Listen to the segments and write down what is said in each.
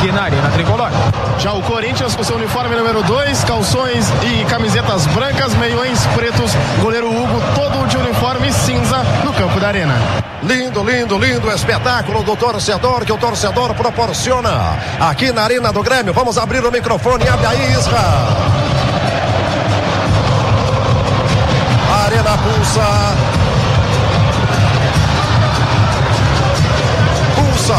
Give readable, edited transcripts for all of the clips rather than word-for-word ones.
aqui na Arena Tricolor. Já o Corinthians com seu uniforme número 2, calções e camisetas brancas, meiões pretos, goleiro Hugo todo de uniforme cinza no campo da Arena. Lindo, lindo, lindo espetáculo do torcedor, que o torcedor proporciona aqui na Arena do Grêmio. Vamos abrir o microfone, abre aí, Isra. A Arena pulsa. Pulsa.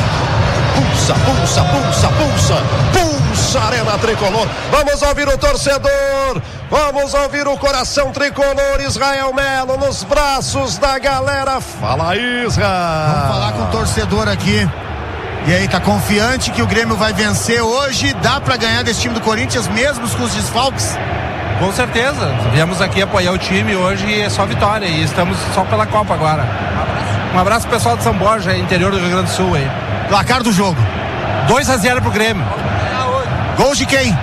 Pulsa, pulsa, pulsa, pulsa. Pulsa, Arena Tricolor. Vamos ouvir o torcedor. Vamos ouvir o coração tricolor. Israel Melo nos braços da galera. Fala, Isra. Vamos falar com o torcedor aqui. E aí, tá confiante que o Grêmio vai vencer hoje? Dá pra ganhar desse time do Corinthians, mesmo com os desfalques? Com certeza. Viemos aqui apoiar o time hoje e é só vitória. E estamos só pela Copa agora. Um abraço pro pessoal de São Borja, interior do Rio Grande do Sul aí. Placar do jogo: 2-0 pro Grêmio. Gols de quem?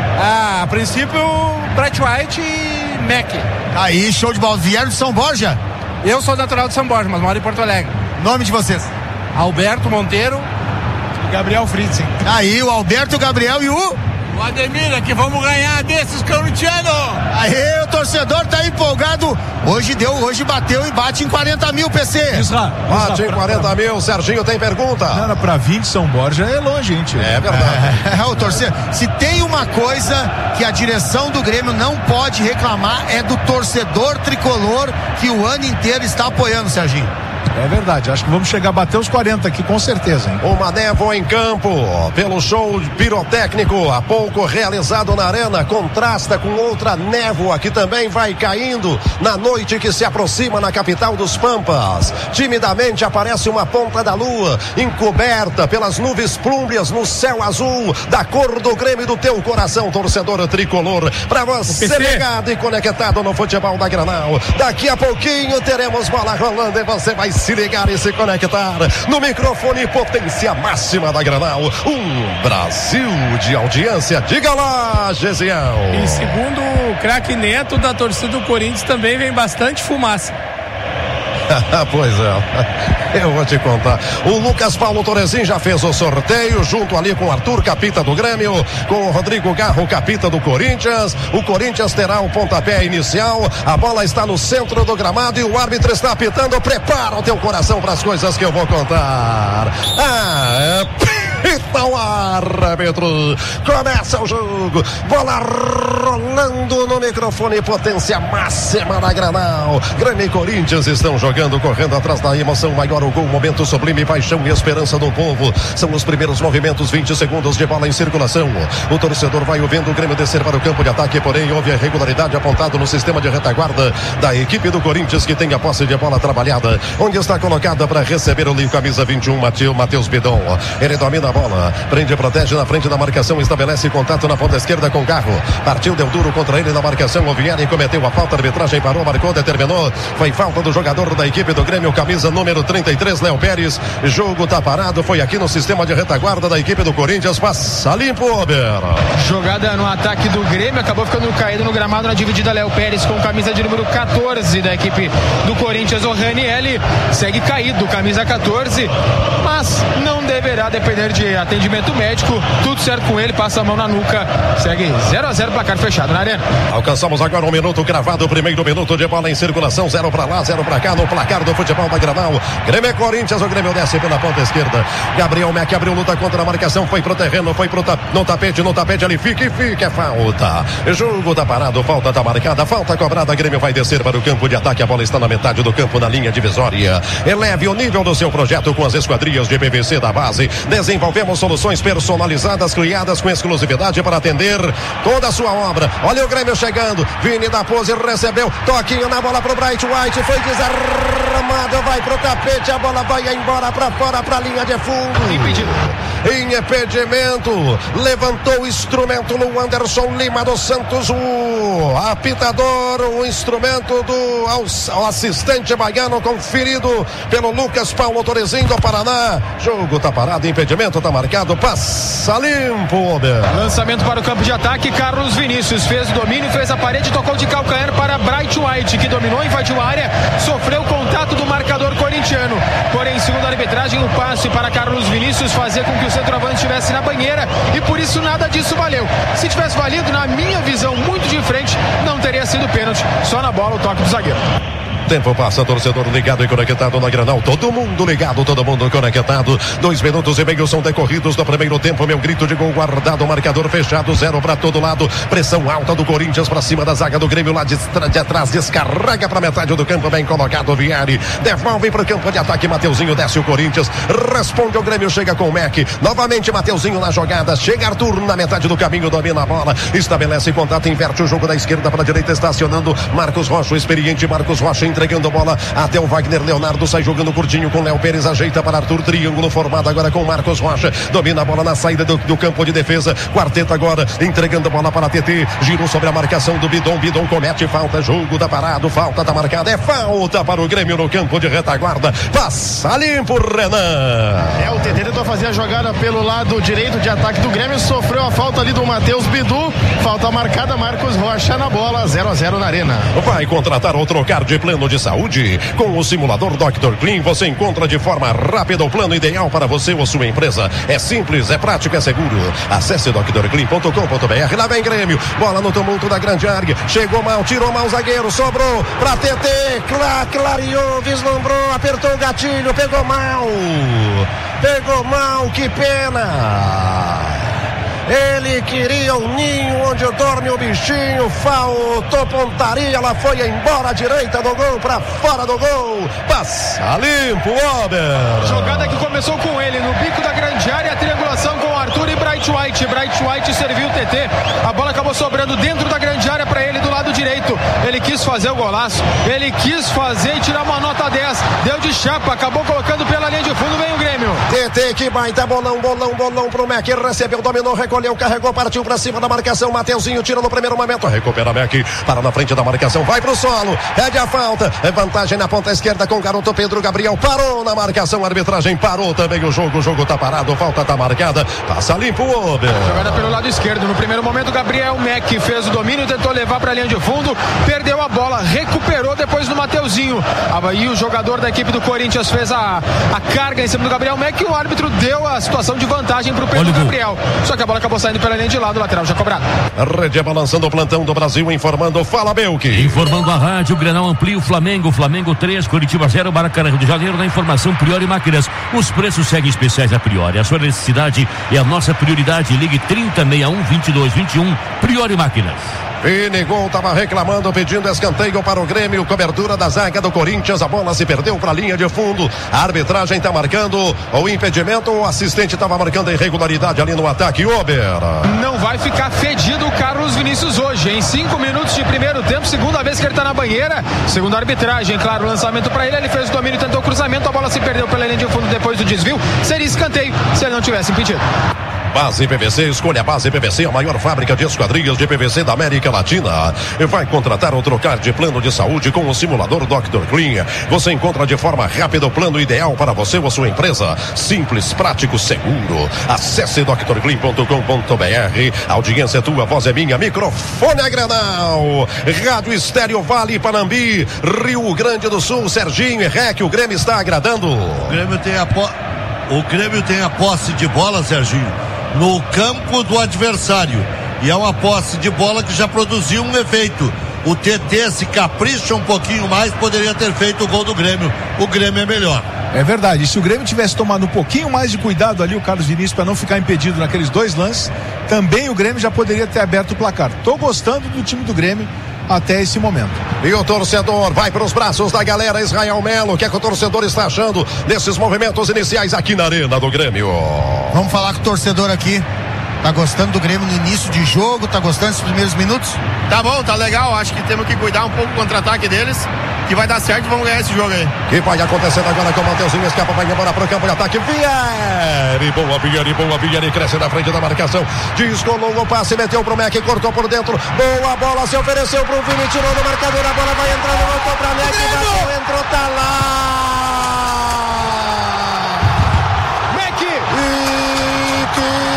A princípio, Bright White e Mac. Aí, show de bola. Vieram de São Borja? Eu sou natural de São Borja, mas moro em Porto Alegre. Nome de vocês? Alberto Monteiro e Gabriel Fritzen. Aí, o Alberto, o Gabriel e o Ademir, que vamos ganhar desses corintianos. Aí, o torcedor tá empolgado. Hoje bateu e bate em 40 mil, PC. Bate em 40 mil. Serginho tem pergunta. Não, pra vir de São Borja é longe, gente. É verdade. O torcedor, se tem uma coisa que a direção do Grêmio não pode reclamar, é do torcedor tricolor que o ano inteiro está apoiando, Serginho. É verdade, acho que vamos chegar a bater os 40 aqui, com certeza, hein? Uma névoa em campo, pelo show pirotécnico há pouco realizado na Arena, contrasta com outra névoa que também vai caindo na noite que se aproxima na capital dos Pampas. Timidamente aparece uma ponta da lua, encoberta pelas nuvens plúmbias no céu azul, da cor do Grêmio do teu coração, torcedor tricolor, pra você ligado e conectado no futebol da Granal. Daqui a pouquinho teremos bola rolando e você vai se ligar e se conectar no microfone potência máxima da Granal. Um Brasil de audiência. Diga lá, Gesiel. E segundo o craque Neto, da torcida do Corinthians também vem bastante fumaça. Pois é, eu vou te contar. O Lucas Paulo Torezin já fez o sorteio junto ali com o Arthur, capita do Grêmio, com o Rodrigo Garro, capita do Corinthians. O Corinthians terá o pontapé inicial. A bola está no centro do gramado e o árbitro está apitando. Prepara o teu coração para as coisas que eu vou contar. Apita o árbitro. Começa o jogo. Bola rolando no microfone potência máxima da Granal. Grêmio e Corinthians estão jogando, correndo atrás da emoção maior, o gol, momento sublime, paixão e esperança do povo. São os primeiros movimentos, 20 segundos de bola em circulação. O torcedor vai ouvindo o Grêmio descer para o campo de ataque, porém houve a irregularidade apontado no sistema de retaguarda da equipe do Corinthians, que tem a posse de bola trabalhada, onde está colocada para receber o Lio, camisa 21, Matheus Bidon. Ele domina a bola, prende e protege na frente da marcação, estabelece contato na ponta esquerda com Garro. Partiu, deu duro contra ele na marcação, o Vieri cometeu a falta, a arbitragem parou, marcou, determinou. Foi falta do jogador da equipe do Grêmio, camisa número 33, Léo Pérez. Jogo tá parado, foi aqui no sistema de retaguarda da equipe do Corinthians. Passa limpo, Ober. Jogada no ataque do Grêmio, acabou ficando caído no gramado na dividida. Léo Pérez com camisa de número 14 da equipe do Corinthians. O Ranieri segue caído, camisa 14, mas não deverá depender de atendimento médico. Tudo certo com ele, passa a mão na nuca. Segue 0-0, placar fechado na Arena. Alcançamos agora um minuto cravado, primeiro minuto de bola em circulação, 0 pra lá, 0 pra cá no placar do futebol da Granal. Grêmio e Corinthians, o Grêmio desce pela ponta esquerda. Gabriel Mac abriu luta contra a marcação, foi pro terreno, foi no tapete, ali fica, é falta. O jogo tá parado, falta tá marcada, falta cobrada, Grêmio vai descer para o campo de ataque, a bola está na metade do campo, na linha divisória. Eleve o nível do seu projeto com as esquadrias de PVC da base. Desenvolvemos soluções personalizadas, criadas com exclusividade para atender toda a sua obra. Olha o Grêmio chegando, Vini da pose, recebeu, toquinho na bola pro Bright White, foi desarmado, vai pro tapete, a bola vai embora pra fora, pra linha de fundo. Impedido. Em impedimento, levantou o instrumento no Anderson Lima dos Santos, o apitador, o instrumento do assistente baiano, conferido pelo Lucas Paulo Torezin do Paraná. Jogo tá parado, impedimento tá marcado, passa limpo, Ober. Lançamento para o campo de ataque, Carlos Vinícius fez o domínio, fez a parede, tocou de calcanhar para Bright White, que dominou, invadiu a área, sofreu contato do marcador corintiano. Porém, segundo a arbitragem, o passe para Carlos Vinícius fazia com que o centroavante estivesse na banheira e por isso nada disso valeu. Se tivesse valido, na minha visão, muito de frente, não teria sido pênalti. Só na bola o toque do zagueiro. Tempo passa, torcedor ligado e conectado na Granal. Todo mundo ligado, todo mundo conectado. 2 minutos e meio são decorridos do primeiro tempo. Meu grito de gol guardado, marcador fechado, 0 para todo lado. Pressão alta do Corinthians para cima da zaga do Grêmio lá de atrás. Descarrega para metade do campo, bem colocado o Vieri. Devolve para o campo de ataque. Mateuzinho desce o Corinthians. Responde o Grêmio, chega com o Mac. Novamente Mateuzinho na jogada. Chega Arthur na metade do caminho, domina a bola. Estabelece contato, inverte o jogo da esquerda para a direita, estacionando Marcos Rocha, o experiente Marcos Rocha entregando a bola até o Wagner Leonardo, sai jogando curtinho com Léo Pérez, ajeita para Arthur, triângulo formado agora com Marcos Rocha, domina a bola na saída do campo de defesa, quarteto agora, entregando a bola para TT, girou sobre a marcação do Bidon comete falta, jogo tá parado, falta tá marcada, é falta para o Grêmio no campo de retaguarda, passa limpo Renan. O TT tentou fazer a jogada pelo lado direito de ataque do Grêmio, sofreu a falta ali do Matheus Bidu, falta marcada, Marcos Rocha na bola, 0-0 na Arena. Vai contratar ou trocar de plano de saúde? Com o simulador Dr. Clean você encontra de forma rápida o plano ideal para você ou sua empresa. É simples, é prático, é seguro. Acesse drclean.com.br. Lá vem Grêmio, bola no tumulto da grande área, chegou mal, tirou mal o zagueiro, sobrou pra TT, clareou, vislumbrou, apertou o gatilho, pegou mal, que pena. Ele queria um ninho onde dorme o bichinho, faltou pontaria, ela foi embora à direita do gol, pra fora do gol, passa limpo, Ober. Jogada que começou com ele no bico da grande área, a triangulação com Arthur e Bright White serviu o TT, a bola acabou sobrando dentro da grande área para ele do lado direito, ele quis fazer o golaço, ele quis fazer e tirar uma nota 10, deu de chapa, acabou colocando pela linha de fundo, vem o Grêmio. TT que baita, bolão pro Mac, recebeu, dominou, recolheu, carregou, partiu pra cima da marcação, Mateuzinho tira no primeiro momento, recupera Mac, para na frente da marcação, vai pro solo, pede a falta, é vantagem na ponta esquerda com o garoto Pedro Gabriel, parou na marcação, a arbitragem parou também o jogo tá parado, falta tá marcada, passa limpo o Ober. Jogada pelo lado esquerdo, no primeiro momento Gabriel Mac fez o domínio, tentou levar pra linha de fundo, perdeu a bola, recuperou depois do Mateuzinho, aí o jogador da equipe do Corinthians fez a carga em cima do Gabriel Mac e o árbitro deu a situação de vantagem pro Pedro Gabriel, só que a bola acabou saindo pela linha de lado, o lateral já cobrado. Rede balançando o plantão do Brasil, informando, fala Belk. Informando a rádio, o Grenal amplia o Flamengo 3, Curitiba 0, Maracanã, Rio de Janeiro. Na informação Priori Máquinas, os preços seguem especiais a Priori, a sua necessidade é a nossa prioridade, ligue 3061-2221, Priori Máquinas. Finigol estava reclamando, pedindo escanteio para o Grêmio, cobertura da zaga do Corinthians, a bola se perdeu para a linha de fundo, a arbitragem está marcando o impedimento, o assistente estava marcando a irregularidade ali no ataque, Ober. Não vai ficar fedido o Carlos Vinícius hoje, em 5 minutos de primeiro tempo, segunda vez que ele está na banheira, segundo a arbitragem, claro, o lançamento para ele fez o domínio, tentou o cruzamento, a bola se perdeu pela linha de fundo depois do desvio, seria escanteio se ele não tivesse impedido. Base PVC, escolha a Base PVC, a maior fábrica de esquadrias de PVC da América Latina. Vai contratar ou trocar de plano de saúde com o simulador Dr. Clean. Você encontra de forma rápida o plano ideal para você ou sua empresa. Simples, prático, seguro. Acesse drclean.com.br. Audiência é tua, voz é minha, microfone é Granal. Rádio Estéreo Vale Panambi, Rio Grande do Sul, Serginho e Rec, o Grêmio está agradando. O Grêmio tem a posse de bola, Serginho, no campo do adversário, e é uma posse de bola que já produziu um efeito. O TT, se capricha um pouquinho mais, poderia ter feito o gol do Grêmio. O Grêmio é melhor. É verdade, e se o Grêmio tivesse tomado um pouquinho mais de cuidado ali, o Carlos Vinícius, para não ficar impedido naqueles 2 lances, também o Grêmio já poderia ter aberto o placar. Tô gostando do time do Grêmio até esse momento. E o torcedor vai para os braços da galera. Israel Melo, o que é que o torcedor está achando desses movimentos iniciais aqui na Arena do Grêmio? Vamos falar com o torcedor aqui. Tá gostando do Grêmio no início de jogo? Tá gostando dos primeiros minutos? Tá bom, tá legal. Acho que temos que cuidar um pouco do contra-ataque deles, que vai dar certo e vamos ganhar esse jogo aí. Que vai acontecendo agora com o Mateuzinho, escapa, vai embora pro campo de ataque. Vieri, boa, Vieri, cresce na frente da marcação. Descolou o passe, meteu pro Mac, cortou por dentro. Boa bola, se ofereceu pro Vini, tirou do marcador, a bola vai entrando, voltou pra Mac, bateu, entrou, tá lá. Mac! E que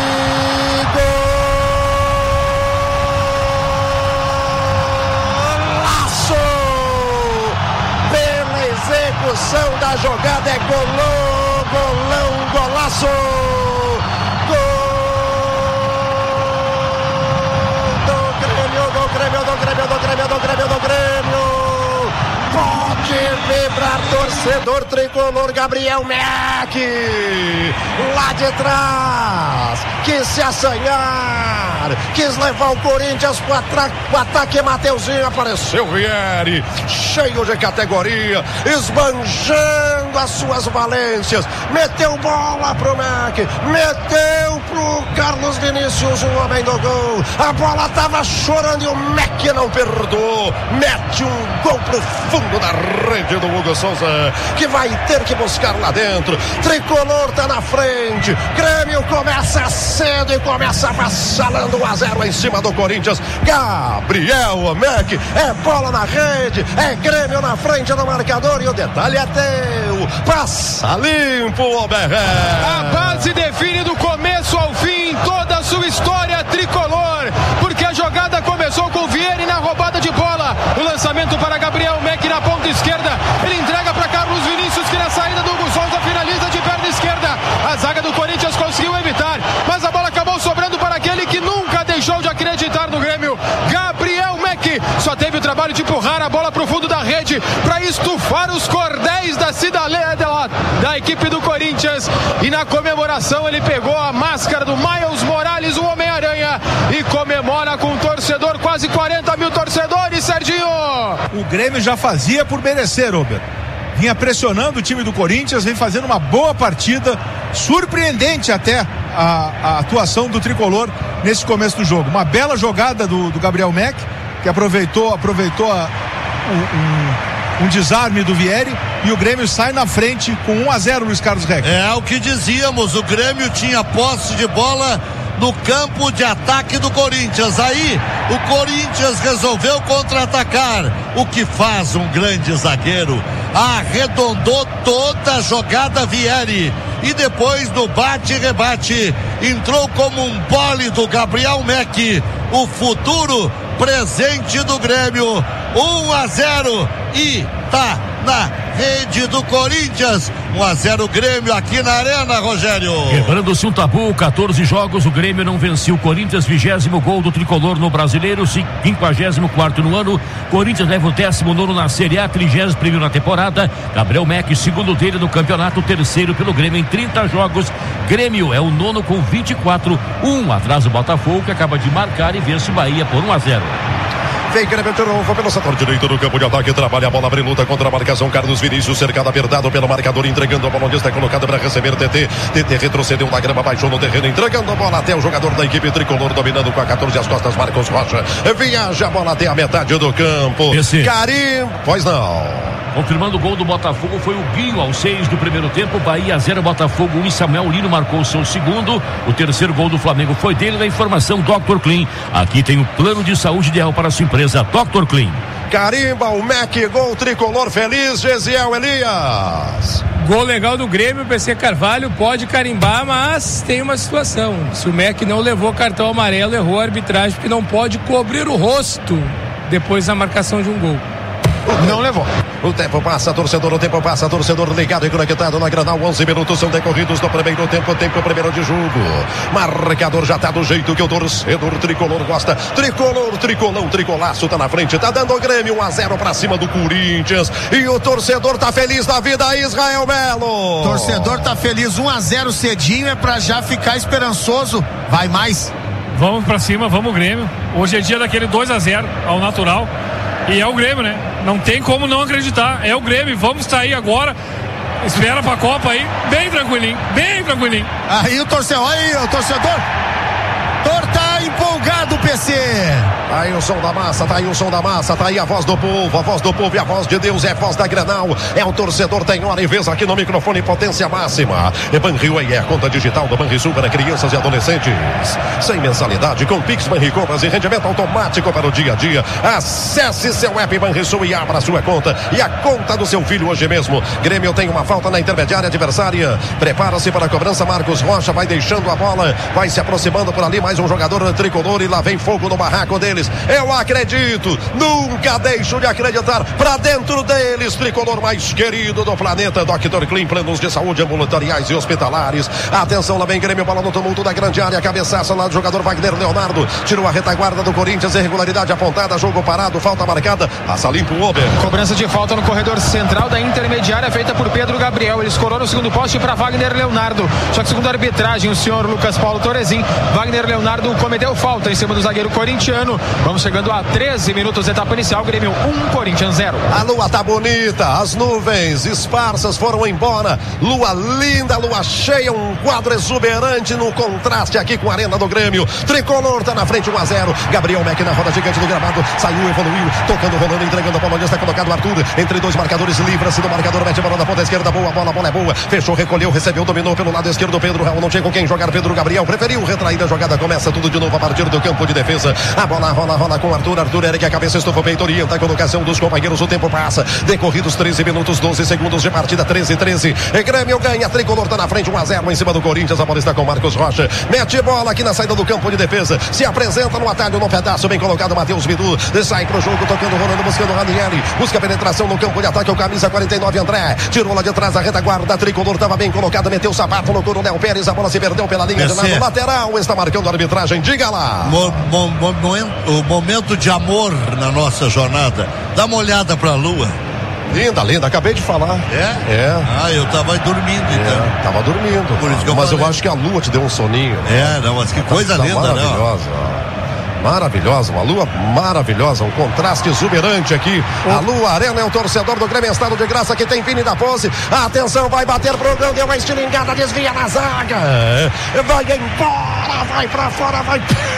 execução da jogada, é golão, golaço, torcedor tricolor Gabriel Mack, lá de trás, quis se assanhar, quis levar o Corinthians pro ataque. Mateuzinho, apareceu Vieri, cheio de categoria, esbanjando as suas valências, meteu bola pro Mack, meteu pro Carlos Vinícius, o homem do gol. A bola tava chorando e o Mack não perdoou, mete um gol pro fundo da rede do Hugo Souza, que vai ter que buscar lá dentro. Tricolor tá na frente, Grêmio começa cedo e começa avassalando 1-0 em cima do Corinthians. Gabriel Mack, é bola na rede, é Grêmio na frente do marcador e o detalhe é teu, passa limpo o Berré. A base define do começo ao fim toda a sua história tricolor, porque a jogada começou com o Vieri na roubada de bola, o lançamento para Gabriel Mack na ponta esquerda, ele entrega para Carlos Vinícius, que na saída do Hugo Souza finaliza de perna esquerda. A zaga do Corinthians conseguiu evitar, mas a bola acabou sobrando para aquele que nunca deixou de acreditar no Grêmio, Gabriel Mack. Só teve o trabalho de empurrar a bola para o fundo da rede para estufar os cordéis da cidadela da equipe do Corinthians, e na comemoração ele pegou a máscara do Miles Morales, o Homem-Aranha, e comemora com o torcedor, quase 40 mil torcedores, Serginho. O Grêmio já fazia por merecer, Robert. Vinha pressionando o time do Corinthians, vem fazendo uma boa partida, surpreendente até a atuação do tricolor nesse começo do jogo. Uma bela jogada do Gabriel Mack, que aproveitou um desarme do Vieri, e o Grêmio sai na frente com 1-0, Luiz Carlos Reck. É o que dizíamos, o Grêmio tinha posse de bola no campo de ataque do Corinthians. Aí o Corinthians resolveu contra-atacar, o que faz um grande zagueiro, arredondou toda a jogada Vieri, e depois do bate-rebate entrou como um bole do Gabriel Mack, o futuro presente do Grêmio. 1-0 e tá na rede do Corinthians. 1-0 Grêmio aqui na Arena, Rogério. Quebrando-se um tabu, 14 jogos, o Grêmio não venceu o Corinthians, 20º gol do tricolor no Brasileiro, 54º no ano. Corinthians leva o 19º na Série A, 31º na temporada. Gabriel Mack, segundo dele no campeonato, terceiro pelo Grêmio em 30 jogos. Grêmio é o nono com 24, atrás do Botafogo, que acaba de marcar e vence o Bahia por 1-0. Vem Grêmio de novo pelo setor direito do campo de ataque, trabalha a bola, abre luta contra a marcação. Carlos Vinícius cercado, apertado pelo marcador, entregando a bola onde está colocado para receber TT. TT retrocedeu na grama, baixou no terreno, entregando a bola até o jogador da equipe tricolor, dominando com a 14 às costas, Marcos Rocha. Viaja a bola até a metade do campo. Carim, pois não. Confirmando o gol do Botafogo foi o Guinho aos 6 do primeiro tempo. Bahia 0, Botafogo 1, e Samuel Lino marcou o seu segundo. O terceiro gol do Flamengo foi dele. Na informação, Dr. Clean. Aqui tem o plano de saúde ideal para a sua empresa, Dr. Clean. Carimba o Mack, gol tricolor feliz, Gesiel Elias. Gol legal do Grêmio, o PC Carvalho pode carimbar, mas tem uma situação. Se o Mack não levou cartão amarelo, errou a arbitragem, porque não pode cobrir o rosto depois da marcação de um gol. Não levou. O tempo passa, torcedor ligado e conectado na Granal. 11 minutos são decorridos do primeiro tempo primeiro de jogo. Marcador já tá do jeito que o torcedor tricolor gosta. Tricolão, tricolaço tá na frente, tá dando o Grêmio 1-0 pra cima do Corinthians. E o torcedor tá feliz da vida, Israel Melo. Torcedor tá feliz, 1-0 cedinho, é pra já ficar esperançoso. Vai mais. Vamos pra cima, vamos Grêmio. Hoje é dia daquele 2-0 ao natural. E é o Grêmio, né? Não tem como não acreditar. É o Grêmio, vamos sair agora. Espera pra Copa aí, bem tranquilinho. Aí o torcedor, tá empolgado, PC. Tá aí o som da massa, tá aí a voz do povo e a voz de Deus, é a voz da Granal, é o torcedor, tem hora e vez aqui no microfone, potência máxima. É Banriway, é a conta digital do Banrisul para crianças e adolescentes. Sem mensalidade, com Pix, Banricompras e rendimento automático para o dia a dia. Acesse seu app Banrisul e abra sua conta e a conta do seu filho hoje mesmo. Grêmio tem uma falta na intermediária adversária. Prepara-se para a cobrança, Marcos Rocha vai deixando a bola, vai se aproximando por ali, mais um jogador tricolor e lá vem fogo no barraco deles. Eu acredito, nunca deixo de acreditar. Pra dentro deles, tricolor mais querido do planeta, Dr. Clean, planos de saúde ambulatoriais e hospitalares. Atenção, lá vem Grêmio, bola no tumulto da grande área, cabeçaça lá do jogador Wagner Leonardo, tirou a retaguarda do Corinthians, irregularidade apontada, jogo parado, falta marcada, passa limpo o Ober. Cobrança de falta no corredor central da intermediária, feita por Pedro Gabriel. Ele escorou no segundo poste para Wagner Leonardo. Só que segundo a arbitragem, o senhor Lucas Paulo Torezin, Wagner Leonardo cometeu falta em cima do zagueiro corintiano. Vamos chegando a 13 minutos, etapa inicial, Grêmio 1, Corinthians 0. A lua tá bonita, as nuvens esparsas foram embora, lua linda, lua cheia, um quadro exuberante no contraste aqui com a arena do Grêmio. Tricolor tá na frente 1-0. Gabriel Mack na roda gigante do gramado, saiu, evoluiu, tocando, rolando, entregando a bola, onde está colocado o Arthur, entre dois marcadores, livra-se do marcador, mete a bola na ponta esquerda, boa bola é boa, fechou, recolheu, recebeu, dominou pelo lado esquerdo, Pedro Raul não tinha com quem jogar, Pedro Gabriel preferiu retrair a jogada, começa tudo de novo a partir do campo de defesa, a bola rola com Arthur Eric, a cabeça estufa o peito, orienta a colocação dos companheiros, o tempo passa, decorridos 13 minutos, 12 segundos de partida, 13-13, Grêmio ganha, Tricolor tá na frente 1-0 em cima do Corinthians, a bola está com Marcos Rocha, mete bola aqui na saída do campo de defesa, se apresenta no atalho, no pedaço, bem colocado Matheus Bidu, sai pro jogo, tocando, rolando, buscando o Ranieri, busca penetração no campo de ataque, o camisa 49 André, tirou lá de trás a retaguarda, Tricolor estava bem colocado, meteu o sapato no Coronel Pérez, a bola se perdeu pela linha de lado, lateral, está marcando a arbitragem, diga lá. O momento de amor na nossa jornada, dá uma olhada pra lua. Linda, acabei de falar. É? Ah, eu tava dormindo então. Tava dormindo. Por isso que mas eu acho que a lua te deu um soninho. Não, mas que coisa linda, maravilhosa. Maravilhosa, uma lua maravilhosa, um contraste exuberante aqui. A Lua Arena é o torcedor do Grêmio, estado de graça que tem Pini da Pose. Atenção, vai bater pro gol, deu uma estilingada, desvia na zaga. Vai embora, vai pra fora, vai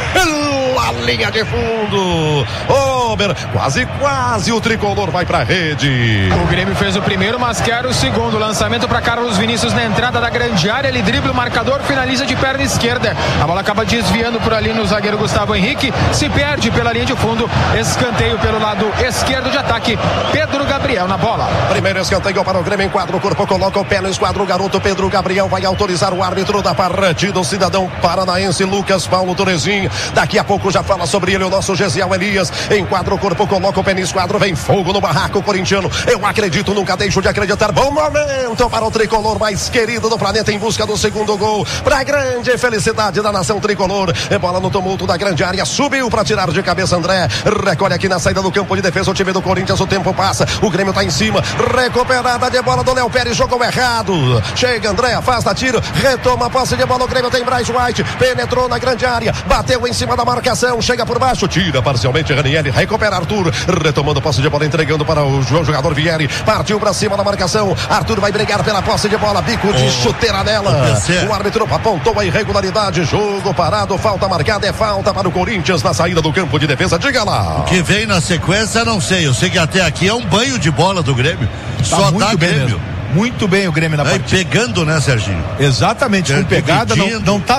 pela linha de fundo. Ober, quase o Tricolor vai pra rede. O Grêmio fez o primeiro, mas quer o segundo. Lançamento para Carlos Vinícius na entrada da grande área. Ele dribla o marcador, finaliza de perna esquerda. A bola acaba desviando por ali no zagueiro Gustavo Henrique. Se perde pela linha de fundo, escanteio pelo lado esquerdo de ataque, Pedro Gabriel na bola. Primeiro escanteio para o Grêmio, enquadra o corpo, coloca o pé no esquadro, o garoto Pedro Gabriel vai autorizar o árbitro da partida, o cidadão paranaense Lucas Paulo Torezin. Daqui a pouco já fala sobre ele o nosso Gesiel Elias, enquadra o corpo, coloca o pé no esquadro, vem fogo no barraco corintiano, eu acredito, nunca deixo de acreditar, bom momento para o Tricolor mais querido do planeta em busca do segundo gol, para a grande felicidade da nação Tricolor, bola no tumulto da grande área, subiu para tirar de cabeça André, recolhe aqui na saída do campo de defesa o time do Corinthians, o tempo passa, o Grêmio tá em cima, recuperada de bola do Léo Pérez, jogou errado, chega André, afasta tiro, retoma a posse de bola, o Grêmio tem Bryce White, penetrou na grande área, bateu em cima da marcação, chega por baixo, tira parcialmente Ranieri, recupera Arthur, retomando a posse de bola, entregando para o jogador Vieri, partiu para cima da marcação, Arthur vai brigar pela posse de bola, bico de chuteira nela, o árbitro apontou a irregularidade, jogo parado, falta marcada, é falta para o Corinthians na saída do campo de defesa, diga lá. O que vem na sequência, não sei, eu sei que até aqui é um banho de bola do Grêmio, só dá Grêmio. Mesmo. Muito bem o Grêmio na partida. Pegando, né, Serginho? Exatamente, com pegada, não tá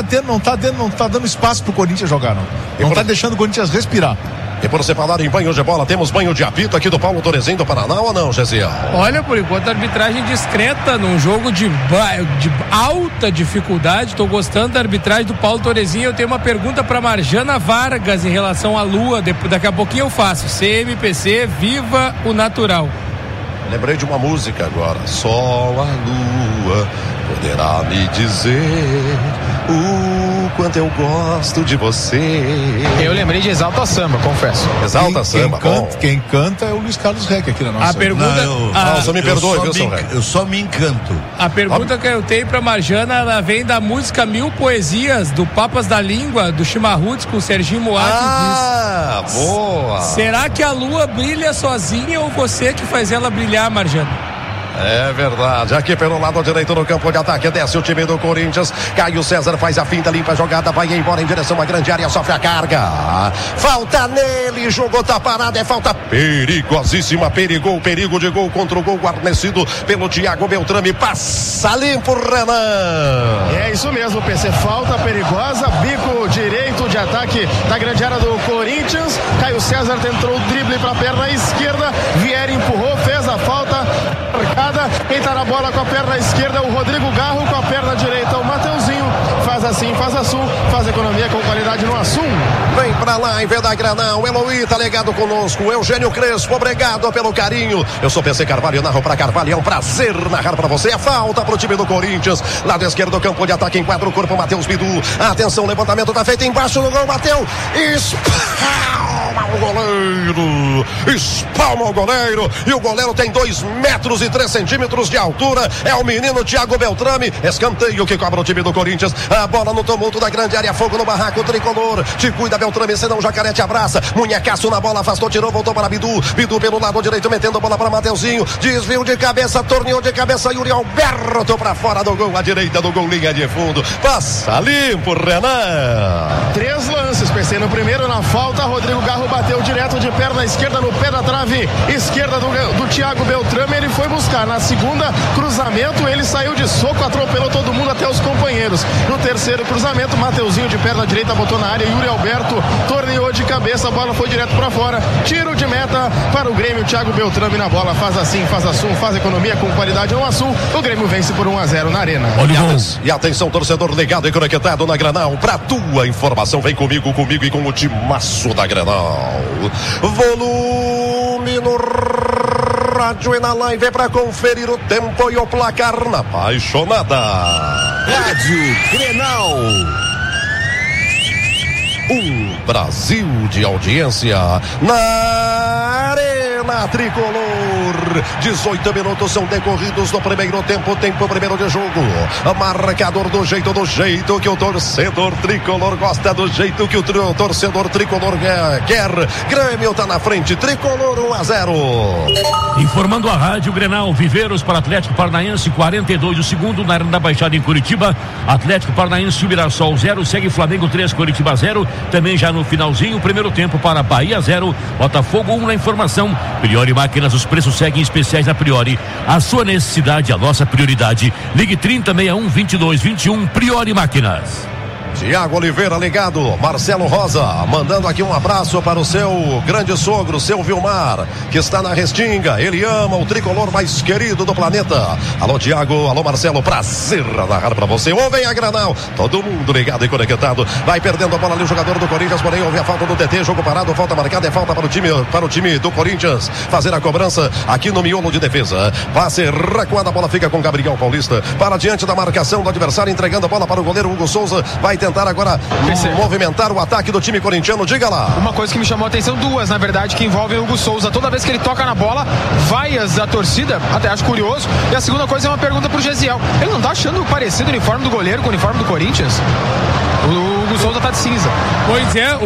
dando espaço pro Corinthians jogar, não tá deixando o Corinthians respirar. E por você falar em banho de bola, temos banho de apito aqui do Paulo Torezin do Paraná ou não, Gesiel? Olha, por enquanto a arbitragem discreta num jogo de alta dificuldade. Estou gostando da arbitragem do Paulo Torezin. Eu tenho uma pergunta para Marjana Vargas em relação à Lua. Daqui a pouquinho eu faço. CMPC, viva o natural. Lembrei de uma música agora. Só a lua poderá me dizer o quanto eu gosto de você. Eu lembrei de Exalta Samba, confesso. Exalta Samba, quem canta é o Luiz Carlos Reck aqui na nossa. A pergunta... Só me perdoe, viu, São Reck? Eu só me encanto. A pergunta que eu tenho pra Marjana, ela vem da música Mil Poesias, do Papas da Língua, do Chimarruts, com o Serginho Moatti. Boa! Será que a lua brilha sozinha ou você que faz ela brilhar, Marjana? É verdade, aqui pelo lado direito no campo de ataque, desce o time do Corinthians, Caio César faz a finta, limpa a jogada, vai embora em direção à grande área, sofre a carga, falta nele, jogou, tá parado, é falta perigosíssima, perigo de gol contra o gol guarnecido pelo Thiago Beltrame, passa limpo, Renan. É isso mesmo, PC, falta perigosa, bico direito de ataque da grande área do Corinthians, Caio César tentou o drible para a perna esquerda, Vieri empurrou, fez a falta marcada, quem tá na bola com a perna esquerda é o Rodrigo Garro, com a perna direita o Mateuzinho, faz assim, faz a Sul, faz economia com qualidade no Assum. Vem pra live da Granal, Eloy tá ligado conosco, Eugênio Crespo, obrigado pelo carinho. Eu sou PC Carvalho, narro pra Carvalho, é um prazer narrar pra você. É falta pro time do Corinthians, lado esquerdo do campo de ataque, enquadra o corpo, Matheus Bidu. Atenção, levantamento tá feito embaixo do gol, bateu, espalma o goleiro, espalma o goleiro, e o goleiro tem 2 metros e 3 centímetros de altura, é o menino Thiago Beltrame, escanteio que cobra o time do Corinthians, a bola no tumulto da grande área, fogo no barraco tricolor, te cuida Beltrame, senão o Jacaré te abraça, Munhecaço na bola, afastou, tirou, voltou para Bidu, Bidu pelo lado direito, metendo a bola para Mateuzinho, desvio de cabeça, torneou de cabeça, Yuri Alberto para fora do gol, à direita do gol, linha de fundo, passa limpo, Renan. 3 lances, PC no primeiro, na falta, Rodrigo Garro bateu direto de perna esquerda no pé da trave esquerda do Thiago Beltrame, ele foi buscar, na segunda cruzamento, ele saiu de soco, atropelou todo mundo até os companheiros, no terceiro cruzamento, Mateuzinho de perna direita botou na área, Yuri Alberto torneou de cabeça, a bola foi direto para fora, tiro de meta para o Grêmio, Thiago Beltrame na bola, faz assim, faz Assum, faz economia com qualidade no Assum, o Grêmio vence por 1-0 na Arena. E atenção, torcedor ligado e conectado na Granal, pra tua informação, vem comigo e com o timaço da Granal. Volume no rádio e na live pra conferir o tempo e o placar na apaixonada Rádio Grenal. Um Brasil de audiência na Arena Tricolor. 18 minutos são decorridos no primeiro tempo primeiro de jogo. Marcador do jeito que o torcedor tricolor gosta, do jeito que o torcedor tricolor quer. Grêmio tá na frente, Tricolor 1-0. Informando a Rádio Grenal, Viveiros para Atlético Paranaense, 42 o segundo, na Arena da Baixada em Curitiba. Atlético Paranaense, o Mirassol 0, segue Flamengo 3, Curitiba 0. Também já no finalzinho, primeiro tempo para Bahia 0, Botafogo 1 na informação. Priori Máquinas, os preços seguem especiais a Priori. A sua necessidade, a nossa prioridade. Ligue 3061-2221, Priori Máquinas. Tiago Oliveira ligado, Marcelo Rosa mandando aqui um abraço para o seu grande sogro, seu Vilmar, que está na Restinga. Ele ama o tricolor mais querido do planeta. Alô Tiago, alô Marcelo, prazer narrar para você. Ouvem a Granal, todo mundo ligado e conectado. Vai perdendo a bola ali o jogador do Corinthians, porém houve a falta do TT, jogo parado, falta marcada, é falta para o time do Corinthians fazer a cobrança aqui no miolo de defesa. Passe recuado, a bola fica com Gabriel Paulista para diante da marcação do adversário, entregando a bola para o goleiro Hugo Souza. Vai tentar agora movimentar o ataque do time corintiano, diga lá. Uma coisa que me chamou a atenção, duas na verdade, que envolvem o Hugo Souza. Toda vez que ele toca na bola, vaias da torcida, até acho curioso. E a segunda coisa é uma pergunta pro Gesiel. Ele não tá achando parecido o uniforme do goleiro com o uniforme do Corinthians? O Hugo Souza tá de cinza. Pois é,